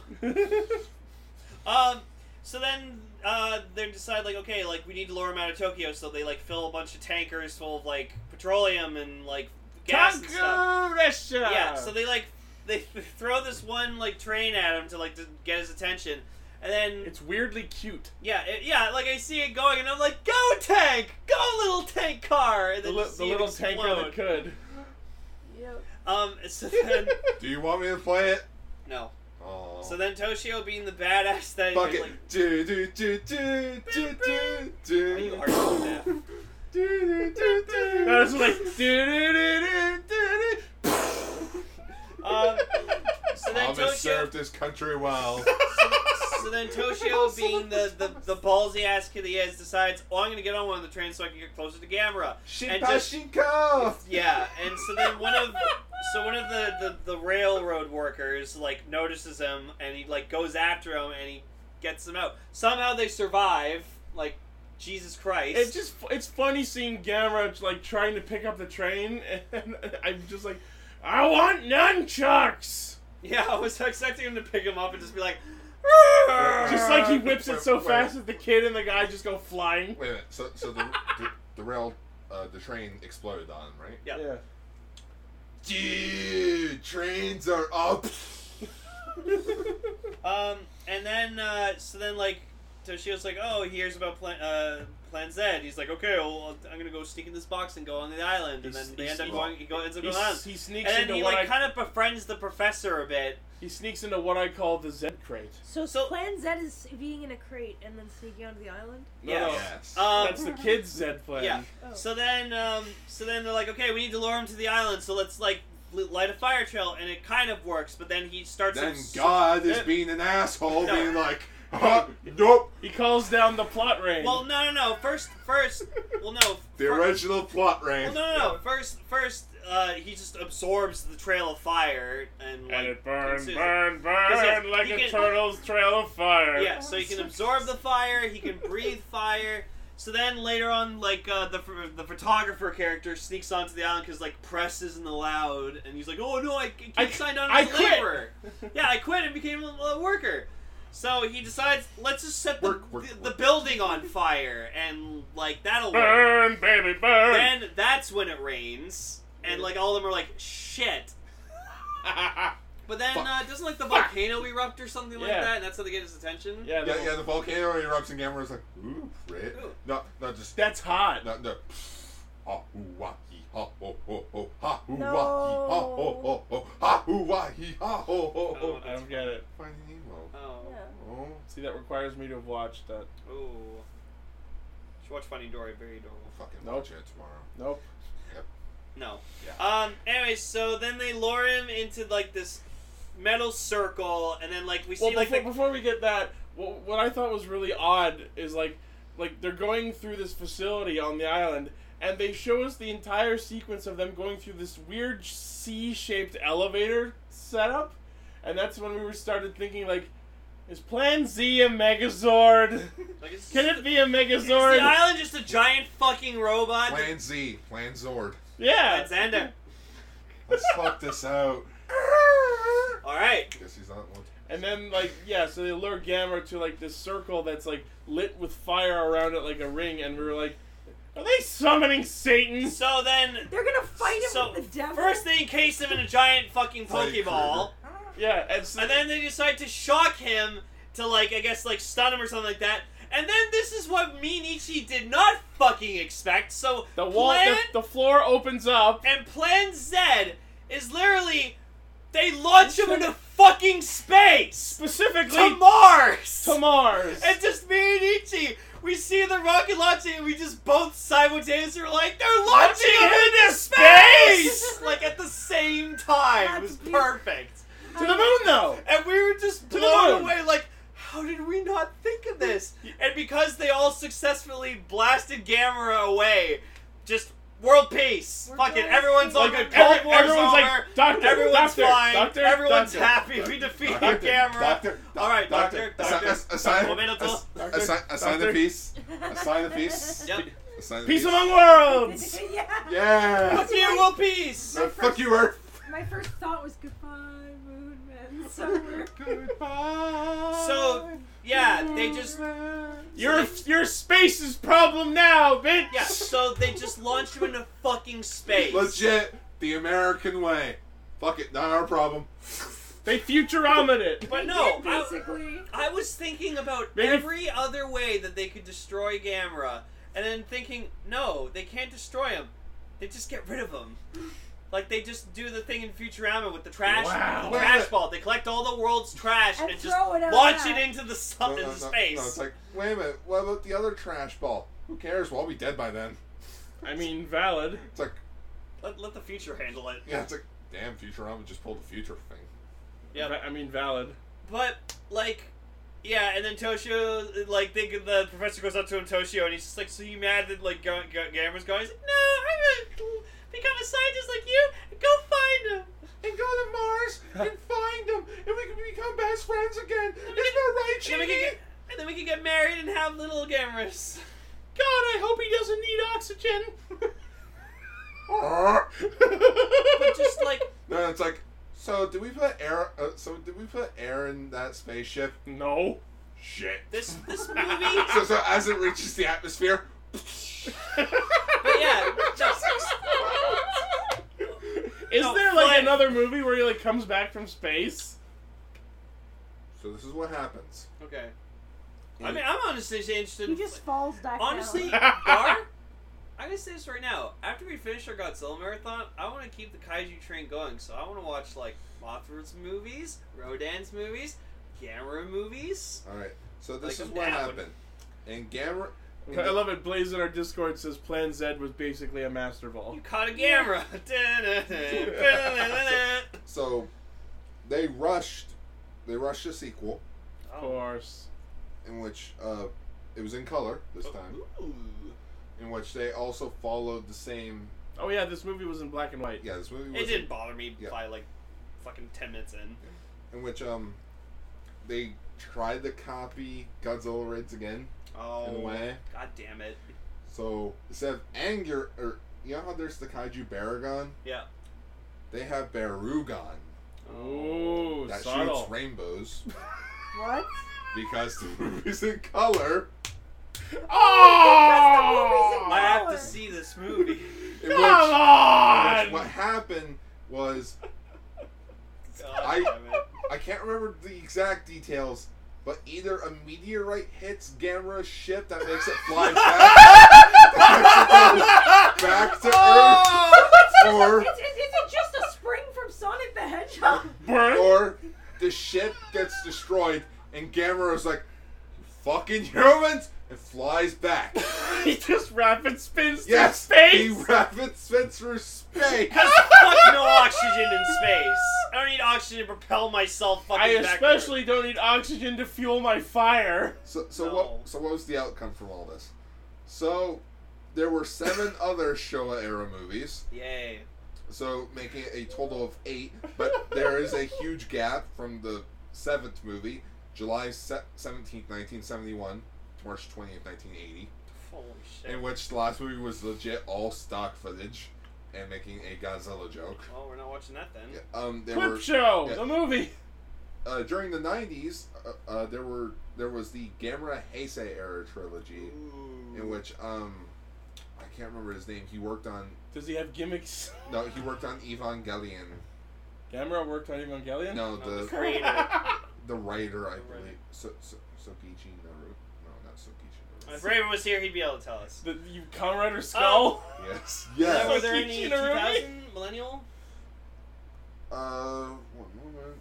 Um, so then uh, they decide like, okay, like we need to lure him out of Tokyo, so they like fill a bunch of tankers full of like petroleum and like gas and stuff. Russia! Yeah, so they like they throw this one like train at him to like to get his attention, and then It's weirdly cute. yeah, it, yeah, like I see it going, and I'm like, go tank, go little tank car, and The, then li- just the see it little tanker explode. that could. Yep. Um, so then Do you want me to play it? no. Oh. So then Toshio, being the badass that Fuck he, it. like, Do do do do do do do. are you hard to death? Do do do do. That was like, do do do do do. Um, so then Thomas Toshio, served his country well. so then Toshio, being the, the, the ballsy ass kid he is, decides, oh, I'm gonna get on one of the trains so I can get closer to Gamera. And just- Shinpashinko! Yeah, and so then one of so one of the, the, the railroad workers like notices him and he like goes after him and he gets him out. Somehow they survive. Like Jesus Christ. It's just it's funny seeing Gamera like trying to pick up the train, and I'm just like, I want nunchucks. Yeah, I was expecting him to pick him up and just be like, Just like he whips it Wait, so wait. fast that the kid and the guy just go flying. Wait a minute. So, so the, the the rail, uh, the train exploded on him, right? yeah. Yeah. Dude, trains are up. Um, and then uh, so then like Toshio's like, oh, he hears about Plan uh, Plan Z. He's like, okay, well, I'm gonna go sneak in this box and go on the island, and He's- then they he's- end up going. He go, ends up He, going on. s- he sneaks And then into he what like I kind of befriends the professor a bit. he sneaks into what I call the Z crate. So, So- Plan Z is being in a crate and then sneaking onto the island? No, Yeah. no, Yes. Um, that's the kid's Z plan. Yeah. Oh. So then, um, so then they're like, okay, we need to lure him to the island, so let's like li- light a fire trail, and it kind of works. But then he starts. Then abs- God is Yeah. being an asshole, No. being like, huh, nope. He calls down the plot rain. Well, no, no, no. First, first, well, no. The fir- original plot rain. Well, no, no, no. First, first, uh, he just absorbs the trail of fire and like. and it burn, consumes it. burn, 'Cause, yeah, burn like he a can- turtle's trail of fire. Yeah, so he can absorb the fire. He can breathe fire. So then later on, like uh, the ph- the photographer character sneaks onto the island because like press isn't allowed, and he's like, "Oh no, I can't I- sign on I as a quit." laborer." Yeah, I quit and became a, a worker. So he decides, let's just set the, Work, work, the, work. the building on fire, and like that'll work. Burn, baby, burn. Then that's when it rains, and like all of them are like, "Shit." But then Fuck. uh, doesn't like the volcano erupt or something like Yeah. that, and that's how they get his attention. yeah, Yeah, no, yeah, the volcano erupts and Gamera's like, ooh, right? Ooh. No, no, just, that's hot. no, no. Ha hoo wah hee ha ho ho ho ha hoo No. wah hee ha ho ho ho ha hoo wah hee ha ho ho ho. I don't get it. Finding Nemo. Oh. Yeah. Oh, See, that requires me to have watched that. Ooh. Should watch Finding Dory. Very adorable. we'll fucking Nope. watch it tomorrow. Nope. No. Yeah. Um. Anyways, so then they lure him into like this metal circle, and then like we see Well, like before, the, before we get that, what, what I thought was really odd is like, like they're going through this facility on the island, and they show us the entire sequence of them going through this weird C-shaped elevator setup, and that's when we were started thinking like, Is Plan Z a Megazord? Like, it's Can it be a Is the Megazord? island just a giant fucking robot? Plan Z, Plan Zord. Yeah. Xander. Let's fuck this out. Alright. Guess he's not one. And then, like, yeah, so they lure Gamera to, like, this circle that's, like, lit with fire around it like a ring, and we were like, are they summoning Satan? So then, They're gonna fight him so with the devil. first they encase him in a giant fucking Freddy Pokeball, Yeah, and, so, and then they decide to shock him to, like, I guess, like, stun him or something like that. And then this is what me and Ichi did not fucking expect. So the wall, Plan, the, the floor opens up. and Plan Z is literally they launch him into fucking space Specifically to Mars. to Mars. And just me and Ichi, we see the rocket launching, and we just both simultaneously were like, they're launching him into space! Like at the same time. It That's was beautiful. perfect. To the moon, though. And we were just To the blown moon. away, like, how did we not think of this? And because they all successfully blasted Gamera away, just world peace. We're Fuck it, going everyone's all to good. see- Cold Every- War's everyone's over. like, doctor, everyone's doctor, fine. doctor, everyone's doctor. happy. We defeated Doctor, Gamera. doctor, all right, doctor, doctor, doctor. assi- assign, Momento. ass- assign, assign the Doctor. piece. Assign the piece. Yep. Assign the Peace piece. among worlds. yeah. Yeah. Fuck you, world peace. Uh, fuck you, Earth. My first thought was goodbye, Moon Man Summer. Goodbye. So, yeah, they just Your your space's problem now, bitch. yeah. So they just launched him into fucking space. Legit, the American way. Fuck it, not our problem. They Futurama it. But no, I, basically. I was thinking about Maybe- every other way that they could destroy Gamera, and then thinking, no, they can't destroy him. They just get rid of him. Like they just do the thing in Futurama with the trash, Wow. the trash ball. They collect all the world's trash And and, just throw it out launch back. it into the sun, into space. No, it's like, wait a minute, what about the other trash ball? Who cares? We'll all be dead by then. I mean, valid. It's like, let, let the future handle it. yeah, it's like, damn, Futurama just pulled the future thing. Yeah. Va- I mean, valid. But like, yeah, and then Toshio, like, they, the professor goes up to him, Toshio, and he's just like, "So you mad that like Ga- Ga- Gamera's gone?" He's like, "No, I'm gonna become a scientist like you. Go find him." And go to Mars and find them, and we can become best friends again. Isn't that right, And then, we can Genie? get, and then we can get married and have little Gameras. God, I hope he doesn't need oxygen. But just like, No, it's like, so did we put air? Uh, so did we put air in that spaceship? No. Shit. this this movie, So, so as it reaches the atmosphere, but yeah, just, Is No, there like fine. another movie where he like comes back from space? so this is what happens. okay. I mean, I'm honestly interested. He in, just falls back honestly, down. Gar, I'm gonna say this right now. After we finish our Godzilla marathon, I want to keep the kaiju train going. So I want to watch like Mothra's movies, Rodan's movies, Gamera movies. All right. So this Like is a what dad. happened. And Gamera. I love it. Blaze in our Discord says Plan Z was basically a master ball. You caught a Gamera. So they rushed. They rushed a sequel Of course. in which uh, it was in color this time. Ooh. In which they also followed the same. Oh yeah, this movie was in black and white. Yeah, this movie was It didn't bother me Yeah. by like fucking ten minutes in. in which um they tried to copy Godzilla Raids again Oh, in a way. god damn it. So instead of anger, or you know how there's the kaiju Baragon, Yeah. they have Barugon Ooh, that subtle. shoots rainbows What? because the movie's in color. Oh! I have to Color. see this movie. In Come which, in on! which what happened was God I- damn it. I can't remember the exact details, but either a meteorite hits Gamera's ship that makes it fly back, back to Earth, or Is, is, is it just a spring from Sonic the Hedgehog? Burn. or the ship gets destroyed and Gamera's like, "You fucking humans," and flies back. He just rapid spins Yes, through he space. rapid spins through space. Cause fuck no oxygen in space. I don't need oxygen to propel myself fucking I back especially don't need oxygen to fuel my fire. So, so No. what? So what was the outcome from all this? So, there were seven other Showa era movies. there. Yay. So making it a total of eight, but there is a huge gap from the seventh movie July seventeenth, nineteen seventy-one, to March twentieth, nineteen eighty. Holy shit. In which the last movie was legit all stock footage and making a Godzilla joke. Well, we're not watching that then. Yeah, um, there Clip were Show, yeah. the movie. Uh, during the nineties, uh, uh, there were there was the Gamera Heisei era trilogy, Ooh. in which um, I can't remember his name. He worked on Does he have gimmicks? no, he worked on Evangelion. Gamera worked on Evangelion? No, No, the the creator. the writer, I The believe, writer. so, so, Sokichi Naru. No, not Sokichi Naru. If Raven was here, he'd be able to tell us. The, you Conrad Skull? Yes, Yeah, yes. were there Sokichi any two Narumi? thousand millennial? Uh, one moment.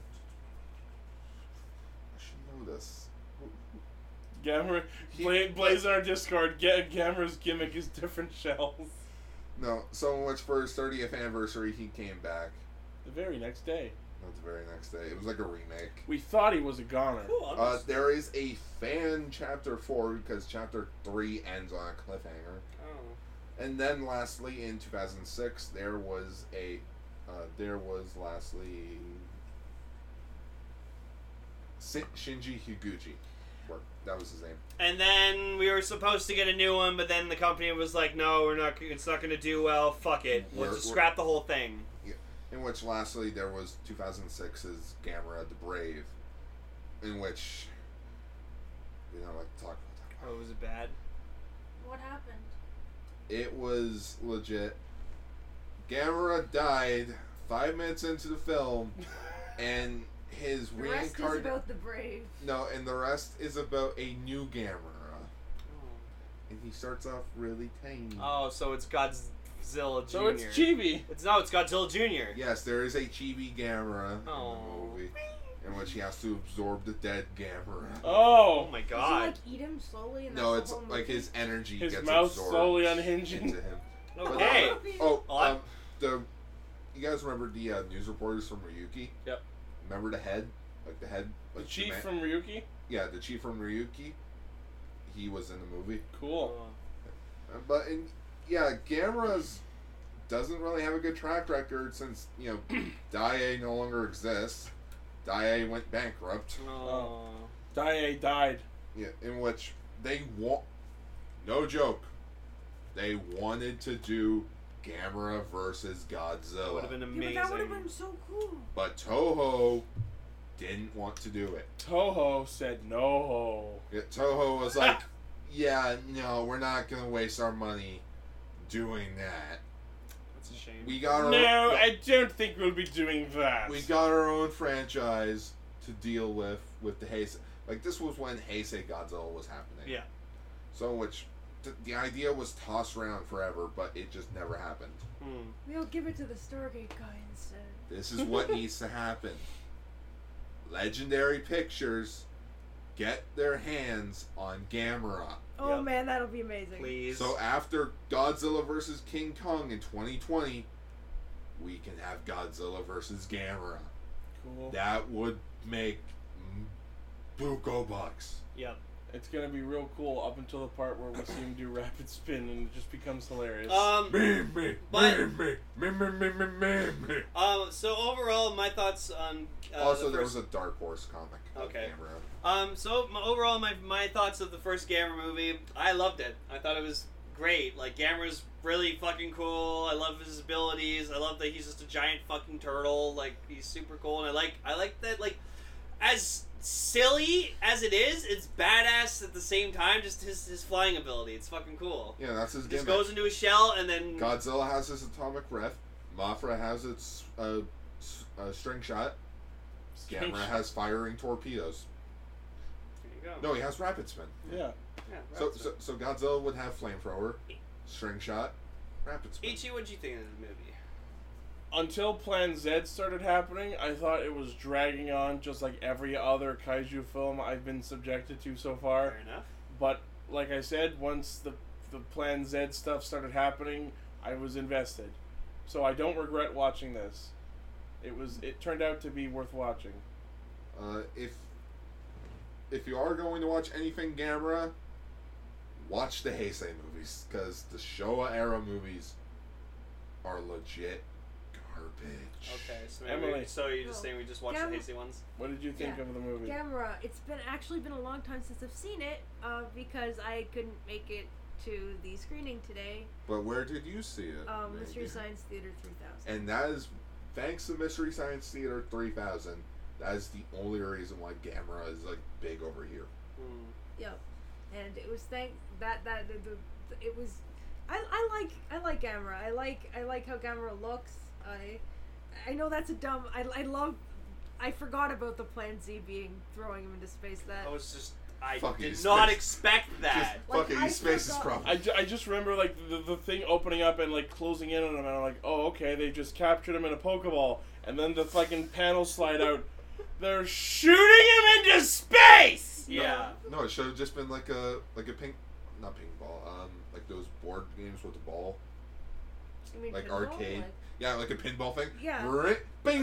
I should know this. Gamera, He- Bla- Blaze on our Discord, Ga- Gamera's gimmick is different shells. No, so much for his thirtieth anniversary, he came back. The very next day. Not the very next day. It was like a remake. We thought he was a goner. Cool. I'm Uh, just- there is a fan chapter four because chapter three ends on a cliffhanger. oh. And then lastly, in two thousand six, there was a, uh, there was lastly, Sin- Shinji Higuchi. Work. That was his name. And then we were supposed to get a new one, but then the company was like, "No, we're not. It's not going to do well. Fuck it. We'll We're- just we're- scrap the whole thing." In which lastly there was two thousand six's Gamera the Brave, in which we don't like to talk about that. Oh, was it bad? What happened? It was legit. Gamera died five minutes into the film, and his The rest is reincarnation. about the brave. No, and the rest is about a new Gamera, and he starts off really tiny. Oh, so it's Godzilla Junior So it's Chibi. It's no, it's Godzilla Junior Yes, there is a chibi Gamera Oh. in the movie, in which he has to absorb the dead Gamera. Oh Oh. my Does god. he like eat him slowly? And No, that's it's the whole like movie? his energy His gets mouth absorbed slowly unhinging. into him. Okay. Oh, Oh, I- um, the you guys remember the uh, news reporters from Ryuki? Yep. Remember the head, like the head, The like chief man- from Ryuki? yeah, the chief from Ryuki. He was in the movie, Cool. Uh, but in yeah, Gamera's doesn't really have a good track record since you know Dai no longer exists. Dai went bankrupt. Oh. Dai died. Yeah, in which they want, no joke, they wanted to do Gamera versus That Godzilla. would have been Yeah, but amazing. that would have been so cool. But Toho didn't want to do it. Toho said no. Yeah, Toho was like, yeah, no, we're not going to waste our money doing that. That's a shame. We got our No, I don't think we'll be doing that. we got our own franchise to deal with with the Heisei. Like, this was when Heisei Godzilla was happening. Yeah. So, which, th- the idea was tossed around forever, but it just never happened. Hmm. We'll give it to the Stargate guy instead. This is what needs to happen. Legendary Pictures get their hands on Gamera. Oh Yep. man, that'll be amazing. Please. So after Godzilla versus King Kong in twenty twenty, we can have Godzilla versus Gamera. Cool. That would make mm, buco bucks. Yep. It's gonna be real cool up until the part where we see him do rapid spin and it just becomes hilarious. Um. Me, me, But- me, me, me, me, me, me, me, me. Um. So overall, my thoughts on. Uh, Also, the there first... was a Dark Horse comic. of Okay. Gamera. Um. So my, overall, my my thoughts of the first Gamera movie, I loved it. I thought it was great. Like Gamera's really fucking cool. I love his abilities. I love that he's just a giant fucking turtle. Like he's super cool, and I like I like that like as silly as it is, it's badass at the same time. Just his his flying ability. It's fucking cool. Yeah, that's his He just gimmick. goes into a shell and then Godzilla has his atomic breath. Mothra has its uh, s- uh, string shot. String Gamera shot. has firing torpedoes. there you go. No, he has rapid spin. Yeah. Yeah, So, that's so, so Godzilla would have flamethrower, string shot, rapid spin. Ichi, what'd you think of the movie? Until Plan Z started happening, I thought it was dragging on just like every other kaiju film I've been subjected to so far. Fair enough. But like I said, once the the Plan Z stuff started happening, I was invested. So I don't regret watching this. It was it turned out to be worth watching. Uh, if if you are going to watch anything Gamera, watch the Heisei movies because the Showa era movies are legit garbage. Okay, so maybe Emily. so you're just No. saying we just watch Gam- the hasty ones? What did you think Yeah. of the movie? Gamera. It's been actually been a long time since I've seen it, uh, because I couldn't make it to the screening today. But where did you see it? Um, Maggie? Mystery Science Theater three thousand. And that is thanks to Mystery Science Theater three thousand. That is the only reason why Gamera is like big over here. Hmm. Yep. And it was thank that that the, the, the it was. I, I like I like Gamera. I like I like how Gamera looks. I I know that's a dumb. I, I love. I forgot about the Plan Z being throwing him into space. That I was just I Fucking did space. not expect Just that. Like, fucking I space is forgot- problem. I, ju- I just remember like the, the thing opening up and like closing in on him, and I'm like, oh okay, they just captured him in a Pokeball, and then the fucking panels slide out. They're shooting him into space. Yeah. No, it should have just been like a like a pink, not pink ball. Um, like those board games with the ball. I mean, Like pinball, arcade. like- Yeah, like a pinball thing. Yeah. Ri- Bing.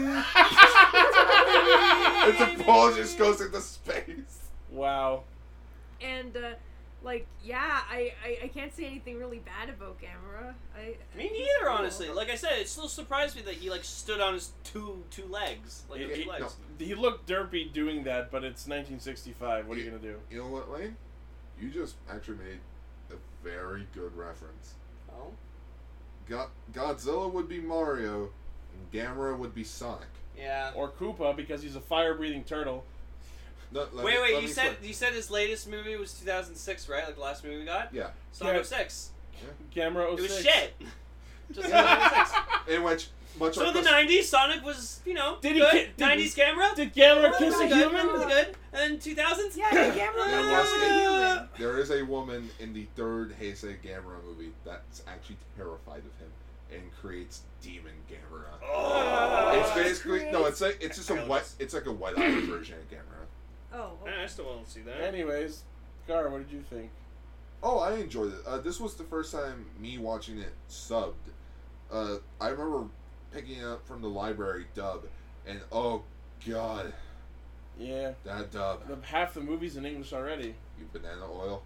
And the ball just goes into space. Wow. And uh, like yeah, I, I I can't say anything really bad about Gamera. I Me he's neither, cool. honestly. Like I said, it still surprised me that he like stood on his two two legs, like It- two it- legs. no. He looked derpy doing that, but it's nineteen sixty-five. What are you gonna do? You know what, Lane? You just actually made a very good reference. Oh. Go- Godzilla would be Mario, and Gamera would be Sonic. Yeah. Or Koopa because he's a fire-breathing turtle. No, let Wait, me- wait. let You me said explain. you said his latest movie was two thousand six, right? Like the last movie we got. Yeah. Sonic Yeah. oh six. Gamera oh It was six. shit. Just like Sonic oh six. In which, much So like in the this- nineties, Sonic was, you know, Did he good. ki- did- nineties camera. Did Gamera was kiss a pretty good. human? Was good. And then two thousands. Yeah, the Gamera Yeah, was yes, a they- human. there is a woman in the third Heisei Gamera movie that's actually terrified of him and creates Demon Gamera. Oh. It's basically no, it's like it's just a I know wet, this. it's like a wet-eyed version of Gamera. Oh, I I still want to see that. Anyways, Gar, what did you think? Oh, I enjoyed it. Uh, this was the first time me watching it subbed. Uh, I remember picking it up from the library dub, and oh god, Yeah, that dub. the, half the movie's in English already. You banana oil.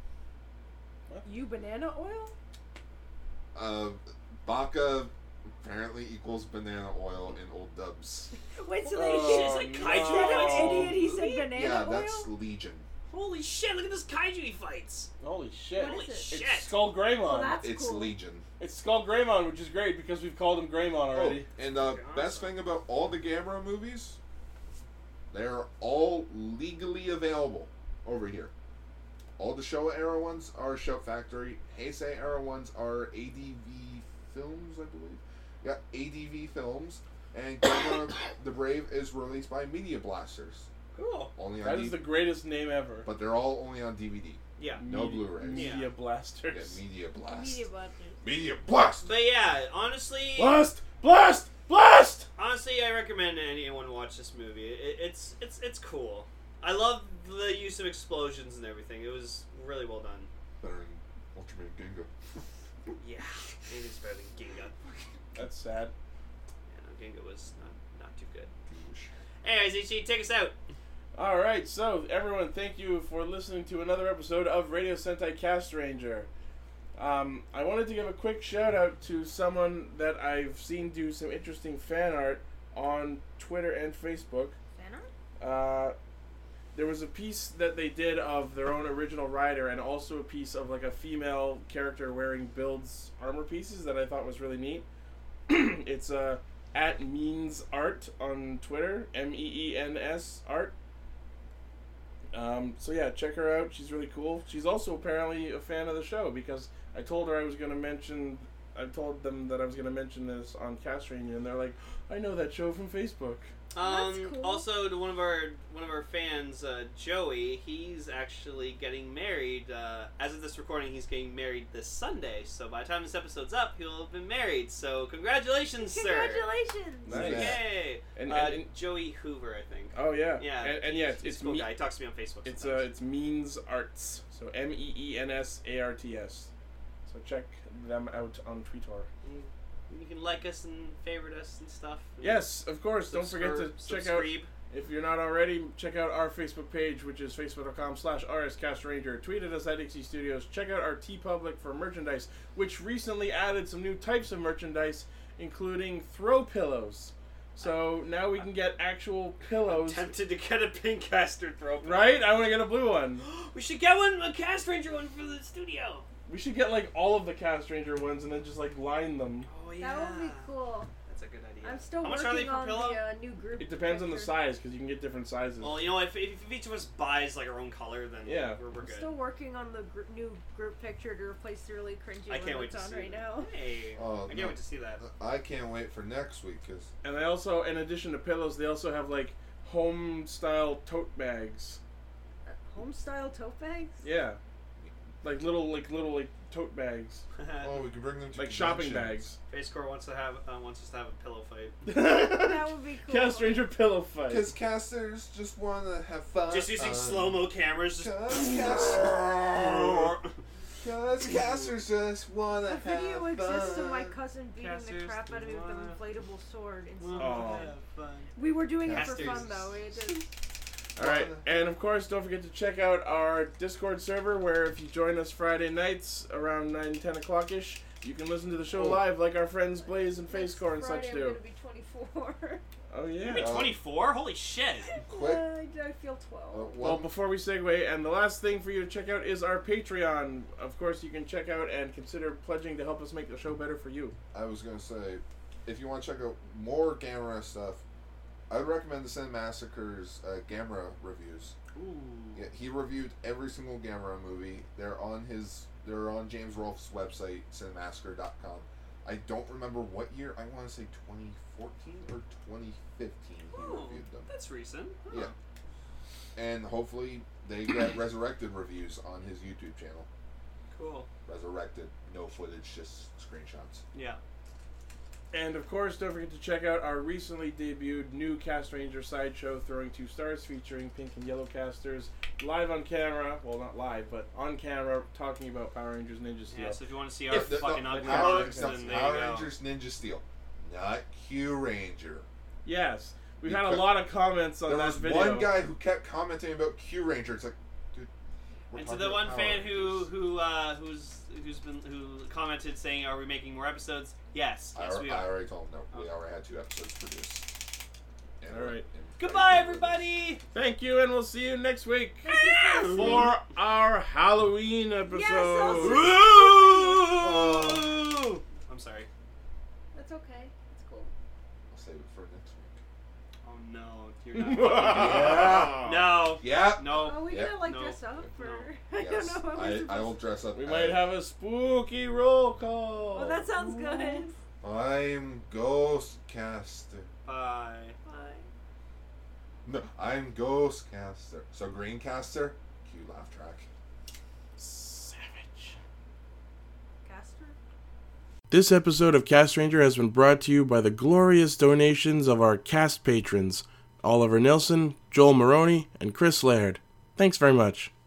you banana oil? Uh, Baka apparently equals banana oil in old dubs. Wait, so Oh, they It's he like instead kaiju of no. idiot, he said banana yeah, oil. that's Legion. Holy shit! Look at this kaiju he fights. Holy shit. What Holy is it? shit! It's Skull Greymon. Oh, that's It's cool. Legion. It's Skull Greymon, which is great because we've called him Greymon already. Oh, and uh, Awesome. best thing about all the Gamera movies, they're all legally available over here. All the Showa era ones are Shout Factory. Heisei era ones are A D V Films, I believe. Yeah, A D V Films. And Gamera the Brave is released by Media Blasters. Cool. Only on That D- is the greatest name ever. but they're all only on D V D. Yeah. No Media- Blu-rays. Media Yeah. Blasters. Yeah, Media Blast. Media Blasters. Media Blast! But yeah, honestly, Blast! Blast! Blast! honestly, I recommend anyone watch this movie. It, it's it's it's cool. I love the use of explosions and everything. It was really well done. Better than Ultraman Ginga. Yeah, anything's better than Ginga. That's sad. Yeah, no, Ginga was not not too good. Anyways, Ichi, take us out. Alright, so everyone, thank you for listening to another episode of Radio Sentai Cast Ranger. Um, I wanted to give a quick shout out to someone that I've seen do some interesting fan art on Twitter and Facebook. Fan art? Uh, there was a piece that they did of their own original rider and also a piece of like a female character wearing Build's armor pieces that I thought was really neat. It's uh, at Means Art on Twitter, M E E N S Art. Um, so yeah, check her out. She's really cool. She's also apparently a fan of the show because I told her I was going to mention, I told them that I was going to mention this on Cast Ranger, and they're like, I know that show from Facebook. Um, That's cool. Also, to one of our one of our fans, uh, Joey, he's actually getting married. Uh, as of this recording, he's getting married this Sunday. So by the time this episode's up, he'll have been married. So congratulations, sir! Congratulations! Nice. Yay! And- uh, and- and- Joey Hoover, I think. Oh yeah, Yeah, and, and yeah, it's, He's it's a cool me- guy. He talks to me on Facebook. It's uh, sometimes. it's Means Arts, so M E E N S A R T S. So check them out on Twitter. Mm, you can like us and favorite us and stuff. and Yes, of course. Don't forget to subscribe- check out. subscribe. If you're not already, check out our Facebook page, which is facebook.com slash rscastranger. Tweet at us at Ixie Studios. Check out our TeePublic for merchandise, which recently added some new types of merchandise, including throw pillows. So now we can get actual pillows. Tempted to get a pink caster throw. Right? I want to get a blue one. We should get one, a Cast Ranger one for the studio. We should get like all of the Cast Ranger ones and then just like line them. Oh yeah. That would be cool. That's a good idea. I'm still How much are they working per on pillow? the uh, new group. It depends on the picture. size because you can get different sizes. Well, you know, if, if each of us buys like our own color, then Yeah. we're, we're I'm good. still working on the gr- new group picture to replace the really cringy I one can't wait that's to on see right that. now. Hey, Oh, I can't no. wait to see that. I can't wait for next week because And they also, in addition to pillows, they also have like home style tote bags. Home style tote bags? Yeah, like little like little like tote bags, oh, we can bring them to like shopping conventions. bags. Face Core wants to have uh, wants us to have a pillow fight. That would be cool. Cast Ranger pillow fight. Because casters just want to have fun. Just using um, slow mo cameras. Just Cause casters, cause casters just want to A have video fun. exists of my cousin beating Casters the crap out of me with an wanna- inflatable sword. And Wanna Oh. have fun. we were doing it for Casters. fun though. It is. All right, and of course, don't forget to check out our Discord server, where if you join us Friday nights around nine, ten o'clock ish, you can listen to the show Oh. live, like our friends Blaze and FaceCore and Friday such I'm do. gonna be twenty-four. Oh You're yeah. be twenty-four? Holy shit! Quick. Uh, I feel twelve. Uh, Well, one, before we segue, and the last thing for you to check out is our Patreon. Of course, you can check out and consider pledging to help us make the show better for you. I was gonna say, if you want to check out more Gamera stuff, I would recommend the Sin Massacre's uh, Gamera reviews. Ooh. Yeah, he reviewed every single Gamera movie. They're on his. They're on James Rolfe's website, cinemassacre dot com. I don't remember what year. I want to say twenty fourteen or twenty fifteen. He Oh, reviewed them. that's recent. Huh. Yeah. And hopefully they get resurrected reviews on his YouTube channel. Cool. Resurrected, no footage, just screenshots. Yeah. And of course, don't forget to check out our recently debuted new Cast Ranger sideshow, Throwing Two Stars, featuring pink and yellow casters, live on camera. Well, not live, but on camera, talking about Power Rangers Ninja Steel. Yeah. So if you want to see our If the- fucking no, ugly Power, looks, no, then there Power you go. Rangers Ninja Steel, not Q Ranger. Yes, we've had a Because lot of comments on There that was video. one guy who kept commenting about Q Ranger. It's like, dude. we're And to talking the about one Power fan who Rangers. who uh, who's who's been who commented saying, "Are we making more episodes?" Yes, I, yes al- we I are. already told him no. We Okay. already had two episodes produced. And All right. and- Goodbye, everybody. Thank you, and we'll see you next week Thank you, for our Halloween episode. Yes, I'll see Woo! I'm sorry. That's okay. It's cool. I'll save it for next week. Oh no, you're not. Yeah. No. Yeah. No. Are we yeah, gonna like no, dress up no. or I Yes. don't know. How we're I, I supposed will dress up. We as- might have a spooky roll call. Oh, that sounds good. I'm Ghostcaster. Bye. Bye. No, I'm Ghostcaster. So Greencaster, cue laugh track. Savage. Caster. This episode of Cast Ranger has been brought to you by the glorious donations of our cast patrons, Oliver Nilsson, Joel Maroney, and Chris Laird. Thanks very much.